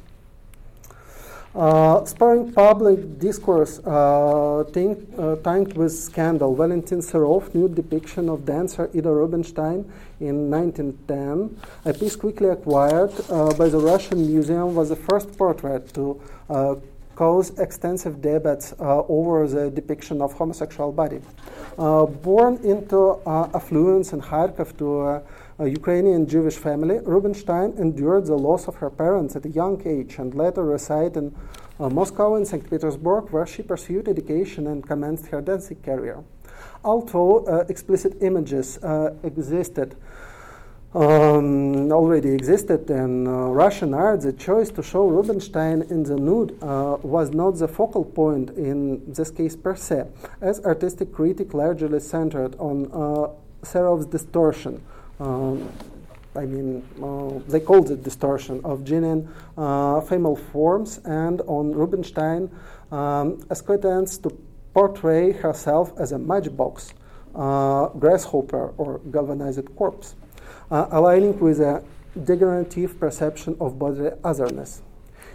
Uh, spurring public discourse uh, think, uh, tanked with scandal, Valentin Serov nude depiction of dancer Ida Rubinstein in nineteen ten, a piece quickly acquired uh, by the Russian Museum, was the first portrait to uh, cause extensive debates uh, over the depiction of homosexual body. Uh, born into uh, affluence in Kharkov to uh, a Ukrainian Jewish family, Rubinstein endured the loss of her parents at a young age and later resided in uh, Moscow and Saint Petersburg, where she pursued education and commenced her dancing career. Although uh, explicit images uh, existed, um, already existed in uh, Russian art, the choice to show Rubinstein in the nude uh, was not the focal point in this case per se, as artistic critique largely centered on uh, Serov's distortion. Um, I mean, uh, they called it distortion of genuine uh, female forms, and on Rubinstein um, as attempts to portray herself as a matchbox, uh, grasshopper, or galvanized corpse, uh, aligning with a degenerative perception of bodily otherness.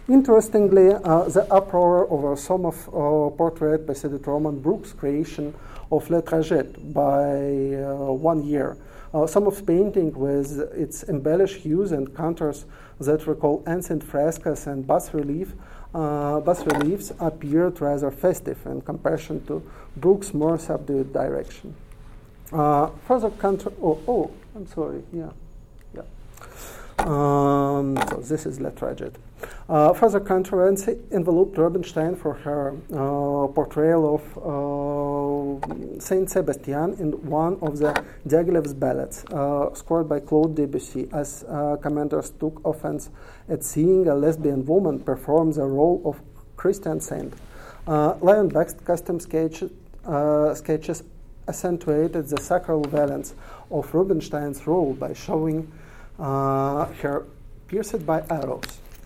Interestingly, uh, the uproar over some of uh, portrait by Cedric Roman Brooks' creation of Le Trajet by uh, one year. Uh, some of painting with its embellished hues and contours that recall ancient frescoes and bas relief, uh, bas reliefs appeared rather festive in comparison to Brooks' more subdued direction. Uh, further contra- oh, oh, I'm sorry, yeah, yeah. Um, so this is Le Trajet. Uh, further controversy enveloped Rubinstein for her uh, portrayal of uh, Saint Sebastian in one of the Diaghilev's ballads, uh, scored by Claude Debussy, as uh, commanders took offense at seeing a lesbian woman perform the role of Christian saint. Uh, Leon Beck's custom sketch, uh, sketches accentuated the sacral valence of Rubinstein's role by showing uh, her pierced by arrows.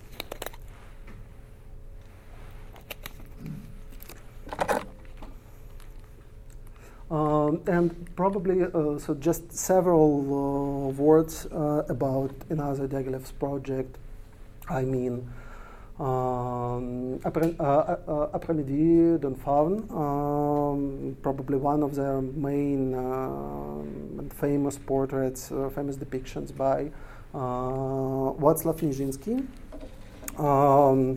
Um, and probably, uh, so just several uh, words uh, about another Diaghilev's project. I mean, um, Après, uh, uh, Après-midi d'un Faun, um, probably one of the main uh, and famous portraits, uh, famous depictions by uh, Wacław Nijinsky. Um,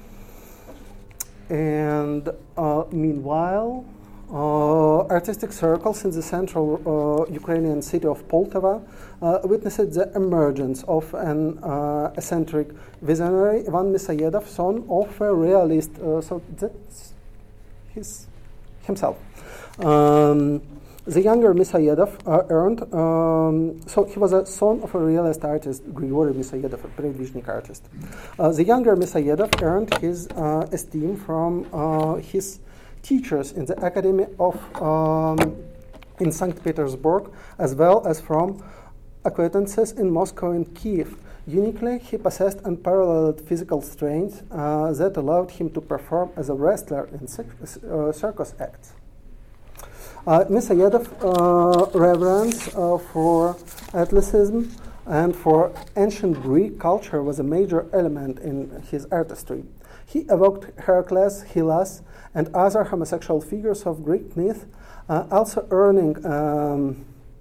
and uh, meanwhile, Uh, artistic circles in the central uh, Ukrainian city of Poltava uh, witnessed the emergence of an uh, eccentric visionary, Ivan Misayedov, son of a realist, uh, so that's his, himself. Um, the younger Misayedov uh, earned, um, so he was a son of a realist artist, Grigory Misayedov, a Predvizhnik artist. Uh, the younger Misayedov earned his uh, esteem from uh, his teachers in the Academy of um, in Saint Petersburg, as well as from acquaintances in Moscow and Kiev. Uniquely, he possessed unparalleled physical strength uh, that allowed him to perform as a wrestler in circus, uh, circus acts. Uh, Misayedov's uh, reverence uh, for athleticism and for ancient Greek culture was a major element in his artistry. He evoked Heracles, Hylas, and other homosexual figures of Greek myth, uh, also earning um,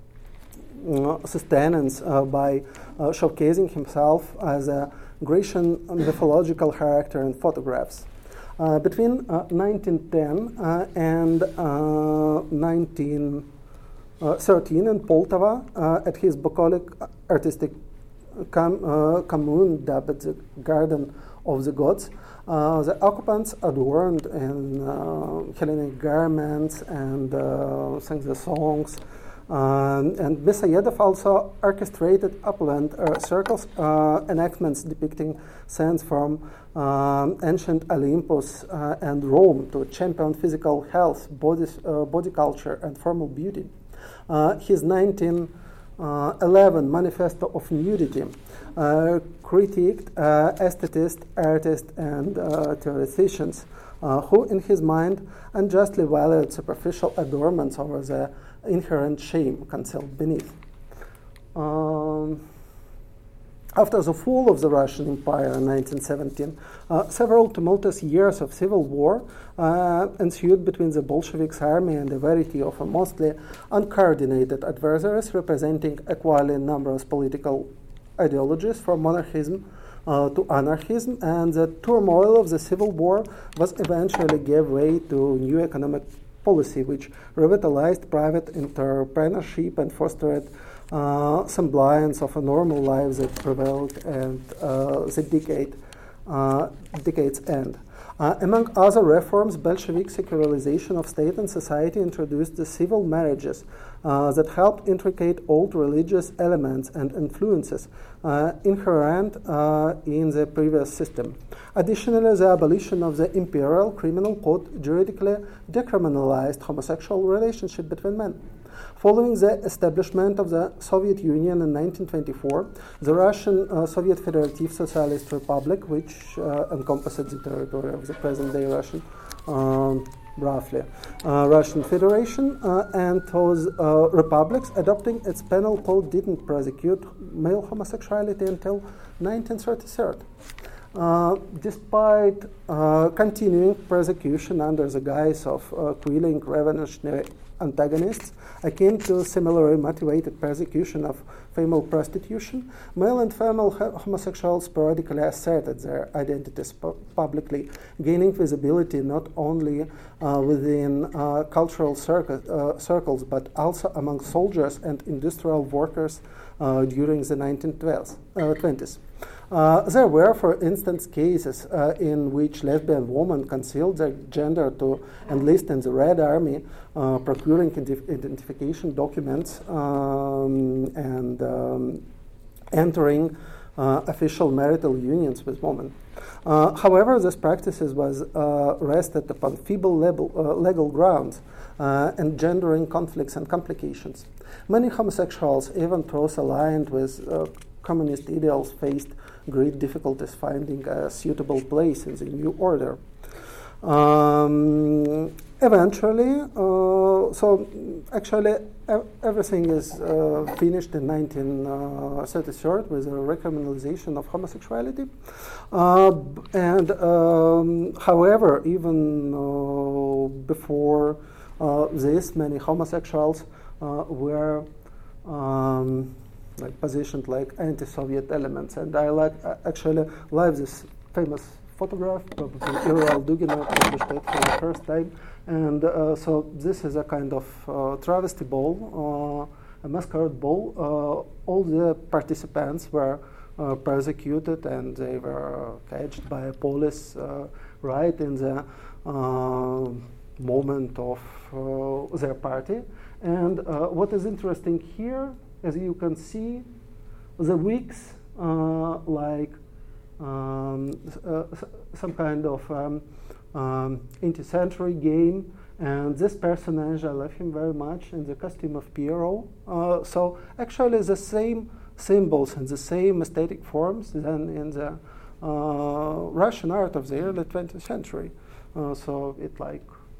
uh, sustenance uh, by uh, showcasing himself as a Grecian mythological character in photographs. Uh, between uh, nineteen ten uh, and uh, nineteen thirteen in Poltava, uh, at his bucolic artistic com- uh, commune dubbed the Garden of the Gods, Uh, the occupants adorned in uh, Hellenic garments and uh, sang the songs. Um, and Misayedov also orchestrated upland uh, circles, uh, enactments depicting scenes from um, ancient Olympus uh, and Rome to champion physical health, body, uh, body culture, and formal beauty. Uh, his nineteen eleven Manifesto of Nudity uh, critiqued uh, aesthetists, artists, and uh, theoreticians uh, who, in his mind, unjustly valued superficial adornments over the inherent shame concealed beneath. Um, after the fall of the Russian Empire in nineteen seventeen, uh, several tumultuous years of civil war uh, ensued between the Bolsheviks' army and a variety of uh, mostly uncoordinated adversaries representing equally numerous political ideologies from monarchism uh, to anarchism, and the turmoil of the civil war was eventually gave way to new economic policy, which revitalized private entrepreneurship and fostered uh, semblance of a normal life that prevailed at uh, the decade, uh, decade's end. Uh, among other reforms, Bolshevik secularization of state and society introduced the civil marriages uh, that helped intricate old religious elements and influences uh, inherent uh, in the previous system. Additionally, the abolition of the imperial criminal code juridically decriminalized homosexual relationship between men. Following the establishment of the Soviet Union in nineteen twenty-four, the Russian uh, Soviet Federative Socialist Republic, which uh, encompasses the territory of the present-day Russian, um, roughly, uh, Russian Federation, uh, and those uh, republics adopting its penal code didn't prosecute male homosexuality until nineteen thirty-three. Uh, despite uh, continuing persecution under the guise of uh, quelling revolutionary antagonists, akin to similarly motivated persecution of female prostitution, male and female homosexuals sporadically asserted their identities pu- publicly, gaining visibility not only uh, within uh, cultural circu- uh, circles but also among soldiers and industrial workers uh, during the nineteen twenties. Uh, there were, for instance, cases uh, in which lesbian women concealed their gender to enlist in the Red Army, uh, procuring ident- identification documents um, and um, entering uh, official marital unions with women. Uh, however, this practice was uh, rested upon feeble level, uh, legal grounds, uh, engendering conflicts and complications. Many homosexuals, even those aligned with uh, communist ideals, faced great difficulties finding a suitable place in the new order. Um, eventually, uh, so actually e- everything is uh, finished in nineteen thirty-three with the recriminalization of homosexuality. Uh, b- and um, however, even uh, before uh, this, many homosexuals uh, were um, like positioned like anti-Soviet elements, and I like uh, actually like this famous photograph, probably Uriel Dugina published it for the first time, and uh, so this is a kind of uh, travesty ball, uh, a masquerade ball. Uh, all the participants were uh, persecuted, and they were caged by police uh, right in the uh, moment of uh, their party. And uh, what is interesting here, as you can see, the wigs uh, like um, uh, some kind of um, um, anti-century game, and this personage, I love him very much, in the costume of Pierrot. Uh, so actually the same symbols and the same aesthetic forms than in the uh, Russian art of the early twentieth century. Uh, so it like,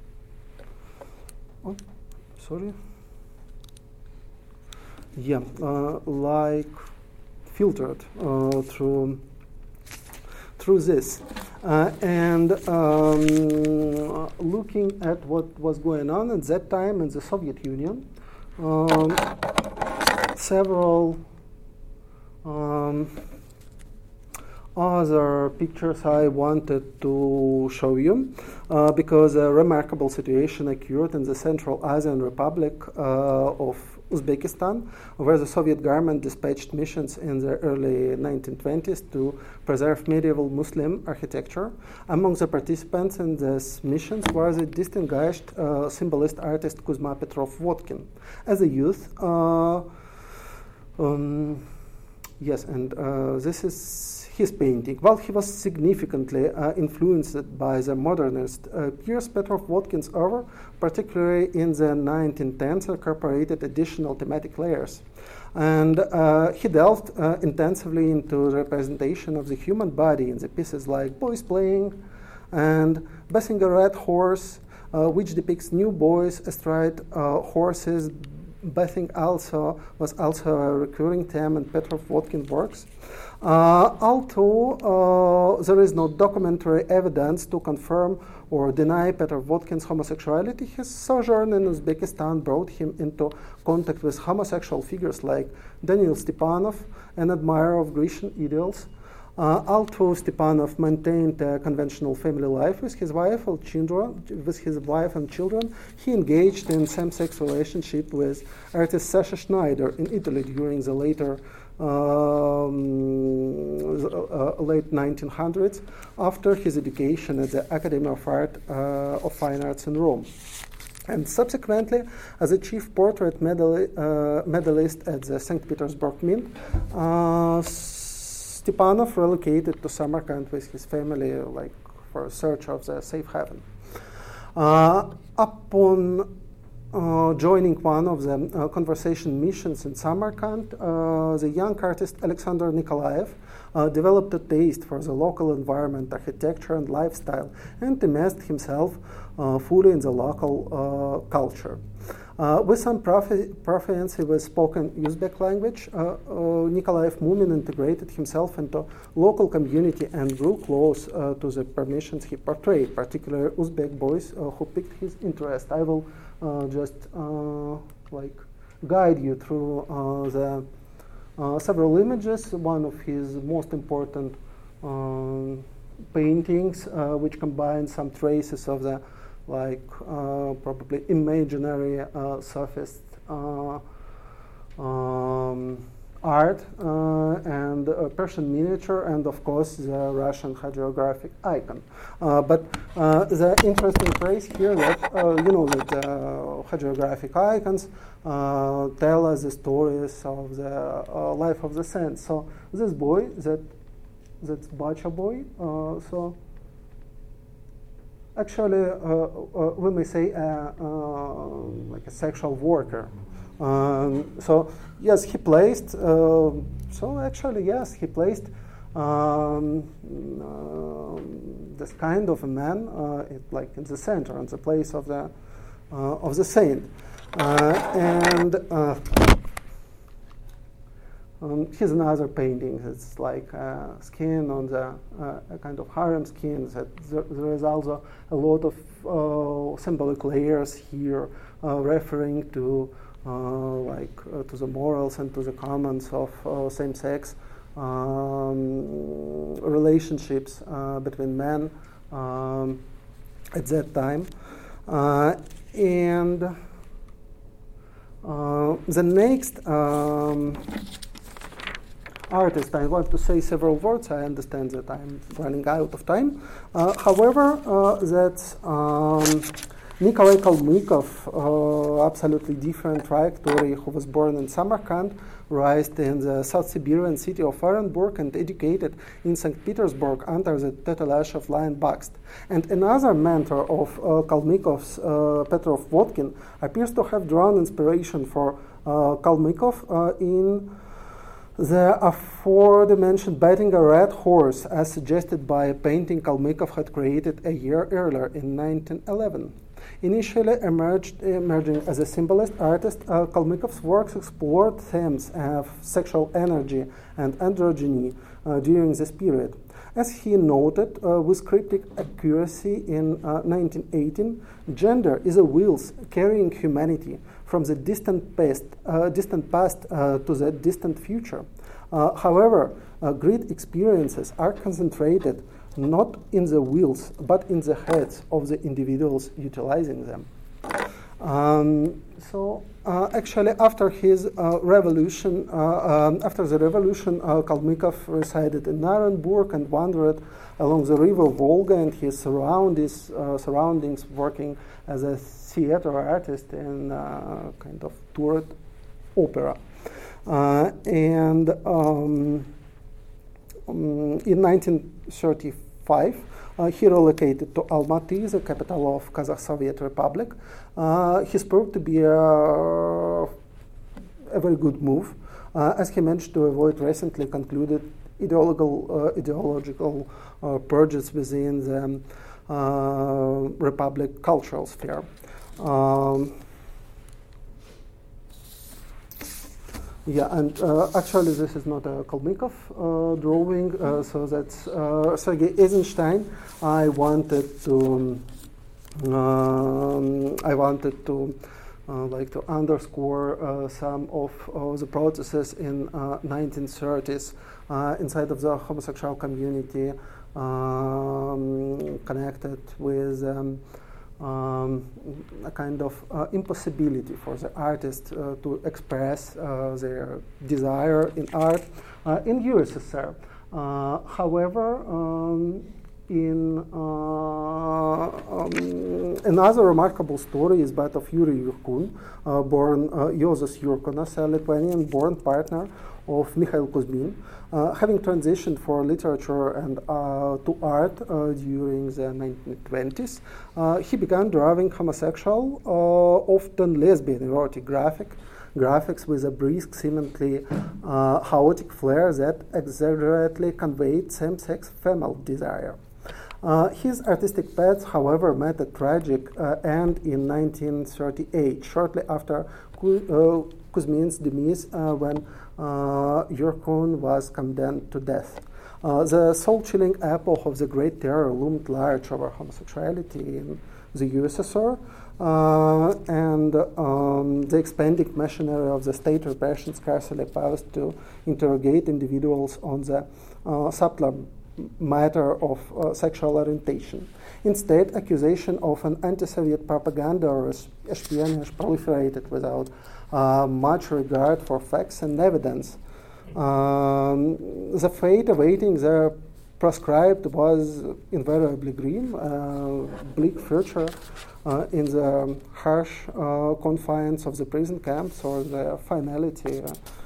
oh, sorry. Yeah, uh, like filtered uh, through through this, uh, and um, looking at what was going on at that time in the Soviet Union, um, several um, other pictures I wanted to show you uh, because a remarkable situation occurred in the Central Asian Republic uh, of Uzbekistan, where the Soviet government dispatched missions in the early nineteen twenties to preserve medieval Muslim architecture. Among the participants in these missions was the distinguished uh, symbolist artist Kuzma Petrov-Vodkin. As a youth, uh, um, yes, and uh, this is his painting. While he was significantly uh, influenced by the modernist uh, peers, Petrov-Vodkin's oeuvre, particularly in the nineteen tens, incorporated additional thematic layers. And uh, he delved uh, intensively into the representation of the human body in the pieces like Boys Playing and Bathing a Red Horse, uh, which depicts new boys astride uh, horses. Bathing also was also a recurring theme in Petrov-Vodkin works. Uh, although uh, there is no documentary evidence to confirm or deny Petrov-Vodkin's homosexuality, his sojourn in Uzbekistan brought him into contact with homosexual figures like Daniil Stepanov, an admirer of Grecian ideals. Uh, although Stepanov maintained a conventional family life with his wife and children, with his wife and children, he engaged in same-sex relationship with artist Sasha Schneider in Italy during the later um, uh, late nineteen hundreds, after his education at the Academy of Art uh, of Fine Arts in Rome. And subsequently, as a chief portrait medali- uh, medalist at the Saint Petersburg Mint, uh, Stepanov relocated to Samarkand with his family, like for a search of the safe haven. Uh, upon uh, joining one of the uh, conversation missions in Samarkand, uh, the young artist Alexander Nikolaev uh, developed a taste for the local environment, architecture, and lifestyle, and immersed himself uh, fully in the local uh, culture. Uh, with some profi- proficiency with spoken Uzbek language, uh, uh, Nikolaev Mumin integrated himself into local community and grew close uh, to the permissions he portrayed, particularly Uzbek boys uh, who piqued his interest. I will uh, just uh, like guide you through uh, the uh, several images. One of his most important um, paintings, uh, which combines some traces of the like uh, probably imaginary uh, sophist uh, um, art uh, and a Persian miniature, and of course the Russian hagiographic icon. Uh, but uh, the interesting phrase here that uh, you know that the hagiographic icons uh, tell us the stories of the uh, life of the saint. So this boy, that that's Bacha boy. Uh, so. Actually, uh, uh, we may say uh, uh, like a sexual worker. Um, so yes, he placed. Uh, so actually, yes, he placed um, uh, this kind of a man, uh, it, like in the center, in the place of the uh, of the saint, uh, and. Uh, Um, here's another painting. It's like uh, skin on the uh, a kind of harem skin. That there, there is also a lot of uh, symbolic layers here, uh, referring to uh, like uh, to the morals and to the comments of uh, same-sex um, relationships uh, between men um, at that time, uh, and uh, the next. Um, artist, I want to say several words. I understand that I'm running out of time. Uh, however, uh, that's um, Nikolai Kalmykov, uh, absolutely different trajectory, who was born in Samarkand, raised in the South Siberian city of Orenburg, and educated in Saint Petersburg under the tutelage of Lion Bakst. And another mentor of uh, Kalmykov's, uh, Petrov Vodkin, appears to have drawn inspiration for uh, Kalmykov uh, in the aforementioned betting a red horse, as suggested by a painting Kalmykov had created a year earlier in nineteen eleven. Initially emerged, emerging as a symbolist artist, uh, Kalmykov's works explored themes of sexual energy and androgyny uh, during this period. As he noted uh, with cryptic accuracy in uh, nineteen eighteen, gender is a wheels carrying humanity from the distant past, uh, distant past uh, to the distant future. Uh, however, uh, great experiences are concentrated not in the wheels, but in the heads of the individuals utilizing them. Um, so, uh, actually, after his uh, revolution, uh, um, after the revolution, uh, Kalmykov resided in Orenburg and wandered along the river Volga and his surroundings, uh, surroundings, working as a theater artist in uh, kind of toured opera. Uh, and um, um, in nineteen thirty-five, uh, he relocated to Almaty, the capital of Kazakh Soviet Republic. Uh, he proved to be a, a very good move, uh, as he managed to avoid recently concluded ideological, uh, ideological uh, purges within the uh, Republic cultural sphere. Um, yeah, and uh, actually this is not a Kalmykov uh, drawing, uh, so that's uh, Sergei Eisenstein. I wanted to, um, I wanted to, uh, like to underscore uh, some of uh, the processes in uh, nineteen thirties uh, inside of the homosexual community, um, connected with. Um, Um, a kind of uh, impossibility for the artist uh, to express uh, their desire in art uh, in U S S R. Uh, however, um, in uh, um, another remarkable story is that of Yuri Yurkun, uh, born uh, Jozas Yurkunas, a Lithuanian-born partner of Mikhail Kuzmin, uh, having transitioned for literature and uh, to art uh, during the nineteen twenties. Uh, he began drawing homosexual, uh, often lesbian erotic graphic graphics with a brisk, seemingly uh, chaotic flair that exaggeratedly conveyed same-sex female desire. Uh, his artistic path, however, met a tragic uh, end in nineteen thirty-eight, shortly after Ku- uh, Kuzmin's demise, uh, when uh, Yurkun was condemned to death. Uh, the soul-chilling epoch of the Great Terror loomed large over homosexuality in the U S S R, uh, and um, the expanding machinery of the state repression scarcely paused to interrogate individuals on the uh, subtler matter of uh, sexual orientation. Instead, accusation of an anti-Soviet propaganda or espionage proliferated without uh, much regard for facts and evidence. Um, the fate awaiting the proscribed was invariably grim, uh, bleak future uh, in the harsh uh, confines of the prison camps or the finality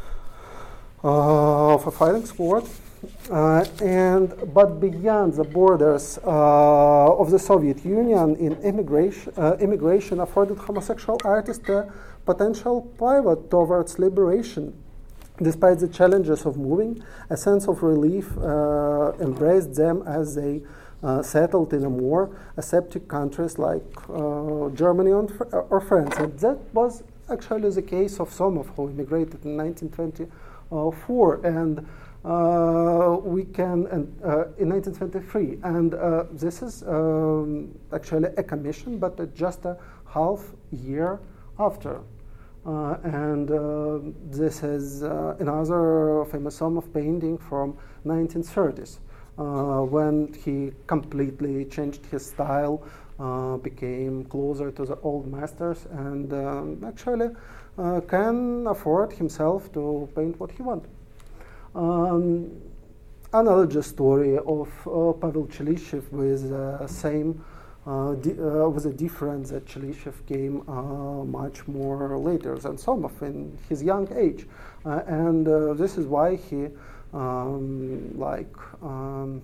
uh, of a fighting sport. Uh, and but beyond the borders uh, of the Soviet Union, in immigration, uh, immigration afforded homosexual artists a potential pivot towards liberation. Despite the challenges of moving, a sense of relief uh, embraced them as they uh, settled in a more aseptic countries like uh, Germany or, or France. And that was actually the case of some of who immigrated in nineteen twenty-four, and uh, we can and, uh, in nineteen twenty-three. And uh, this is um, actually a commission, but uh, just a half year after. Uh, and uh, this is uh, another famous sum of painting from nineteen thirties, uh, when he completely changed his style, uh, became closer to the old masters, and um, actually uh, can afford himself to paint what he wants. Um, analogous story of uh, Pavel Chilishev with the uh, same Uh, di- uh, with a difference that Chilishev came uh, much more later than Somov in his young age, uh, and uh, this is why he um, like um,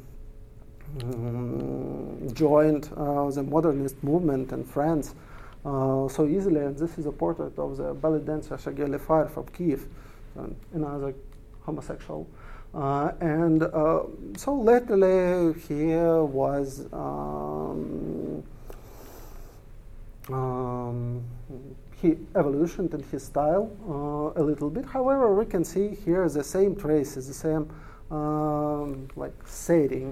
um, joined uh, the modernist movement in France uh, so easily. And this is a portrait of the ballet dancer Sergei Lefar from Kiev, um, another homosexual. Uh, and uh, so latterly he was um, um, he evolutioned in his style uh, a little bit. However, we can see here the same traces, the same um, like setting.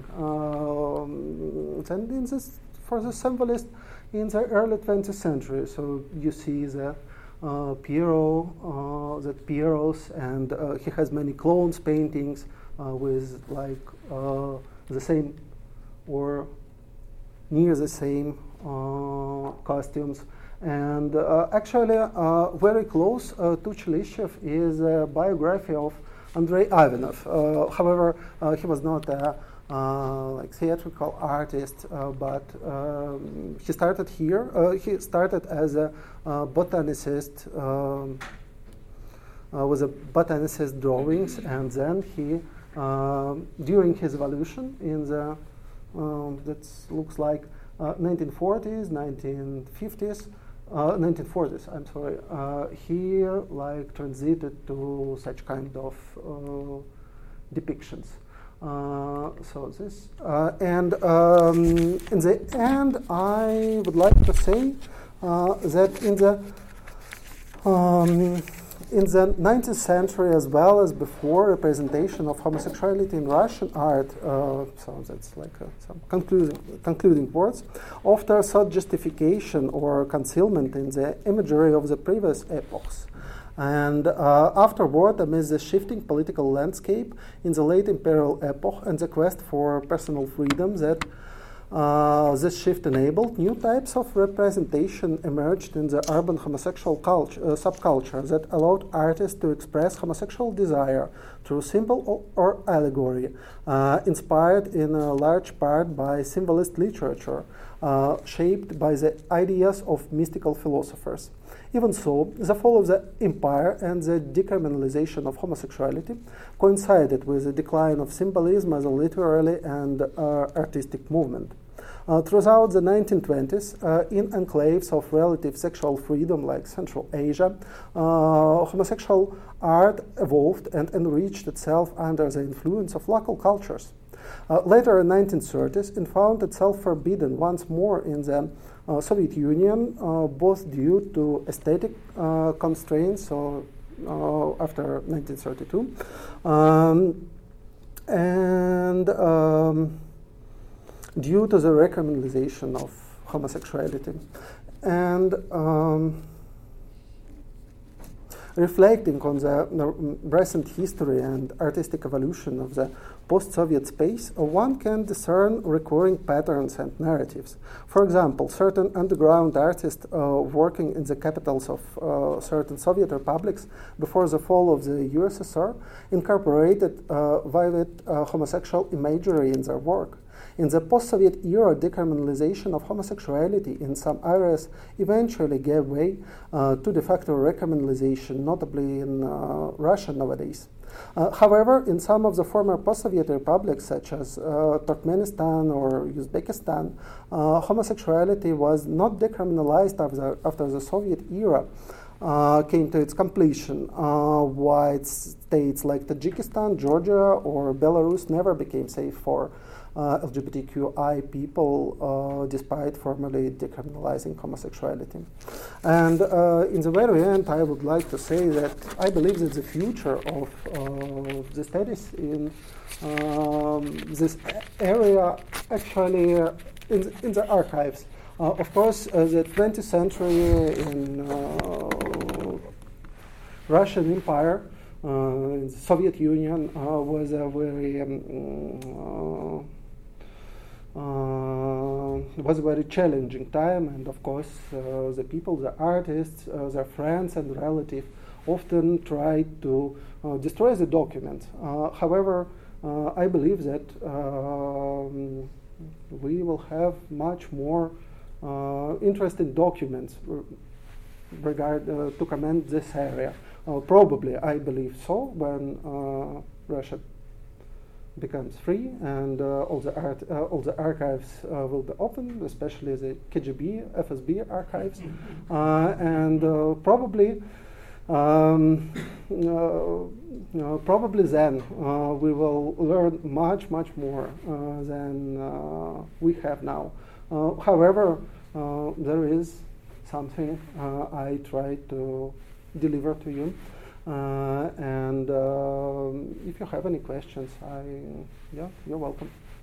Um, and in this, for the symbolist in the early twentieth century, so you see the Uh, Piero, uh, that Pieros, and uh, he has many clones paintings uh, with like uh, the same or near the same uh, costumes. And uh, actually, uh, very close uh, to Chilishev is a biography of Andrei Ivanov. Uh, however, uh, he was not a Uh, like theatrical artist, uh, but um, he started here. Uh, he started as a uh, botanicist um, uh, with a botanicist drawings, and then he, uh, during his evolution in the um, that looks like uh, nineteen forties, nineteen fifties, uh, nineteen forties. I'm sorry. Uh, he like transited to such kind of uh, depictions. Uh, so this, uh, and um, in the end, I would like to say uh, that in the um, in the nineteenth century, as well as before, representation of homosexuality in Russian art, uh, so that's like uh, some concluding concluding words, often sought justification or concealment in the imagery of the previous epochs. And uh, afterward, amidst the shifting political landscape in the late imperial epoch and the quest for personal freedom that uh, this shift enabled, new types of representation emerged in the urban homosexual culture, uh, subculture that allowed artists to express homosexual desire through symbol or, or allegory, uh, inspired in a large part by symbolist literature, uh, shaped by the ideas of mystical philosophers. Even so, the fall of the empire and the decriminalization of homosexuality coincided with the decline of symbolism as a literary and uh, artistic movement. Uh, throughout the nineteen twenties, uh, in enclaves of relative sexual freedom like Central Asia, uh, homosexual art evolved and enriched itself under the influence of local cultures. Uh, later in nineteen thirties, it found itself forbidden once more in the uh, Soviet Union, uh, both due to aesthetic uh, constraints, so uh, after nineteen thirty-two, um, and um, due to the recriminalization of homosexuality. And um, reflecting on the recent history and artistic evolution of the post-Soviet space, uh, one can discern recurring patterns and narratives. For example, certain underground artists uh, working in the capitals of uh, certain Soviet republics before the fall of the U S S R incorporated uh, vivid uh, homosexual imagery in their work. In the post-Soviet era, decriminalization of homosexuality in some areas eventually gave way uh, to de facto recriminalization, notably in uh, Russia nowadays. Uh, however, in some of the former post-Soviet republics, such as uh, Turkmenistan or Uzbekistan, uh, homosexuality was not decriminalized after, after the Soviet era uh, came to its completion, uh, while states like Tajikistan, Georgia, or Belarus never became safe for Uh, L G B T Q I people, uh, despite formally decriminalizing homosexuality. And uh, in the very end, I would like to say that I believe that the future of uh, the studies in um, this area actually uh, in, the, in the archives. Uh, of course, uh, the twentieth century in uh, Russian Empire, uh, in the Soviet Union, uh, was a very um, uh, Uh, it was a very challenging time, and of course uh, the people, the artists, uh, their friends and relatives often tried to uh, destroy the document. Uh, however, uh, I believe that um, we will have much more uh, interesting documents regard uh, to comment this area. Uh, probably, I believe so, when uh, Russia becomes free and uh, all the art, uh, all the archives uh, will be open, especially the K G B, F S B archives, uh, and uh, probably, um, uh, uh, probably then uh, we will learn much, much more uh, than uh, we have now. Uh, however, uh, there is something uh, I try to deliver to you. Uh, and uh, if you have any questions, I, yeah, you're welcome.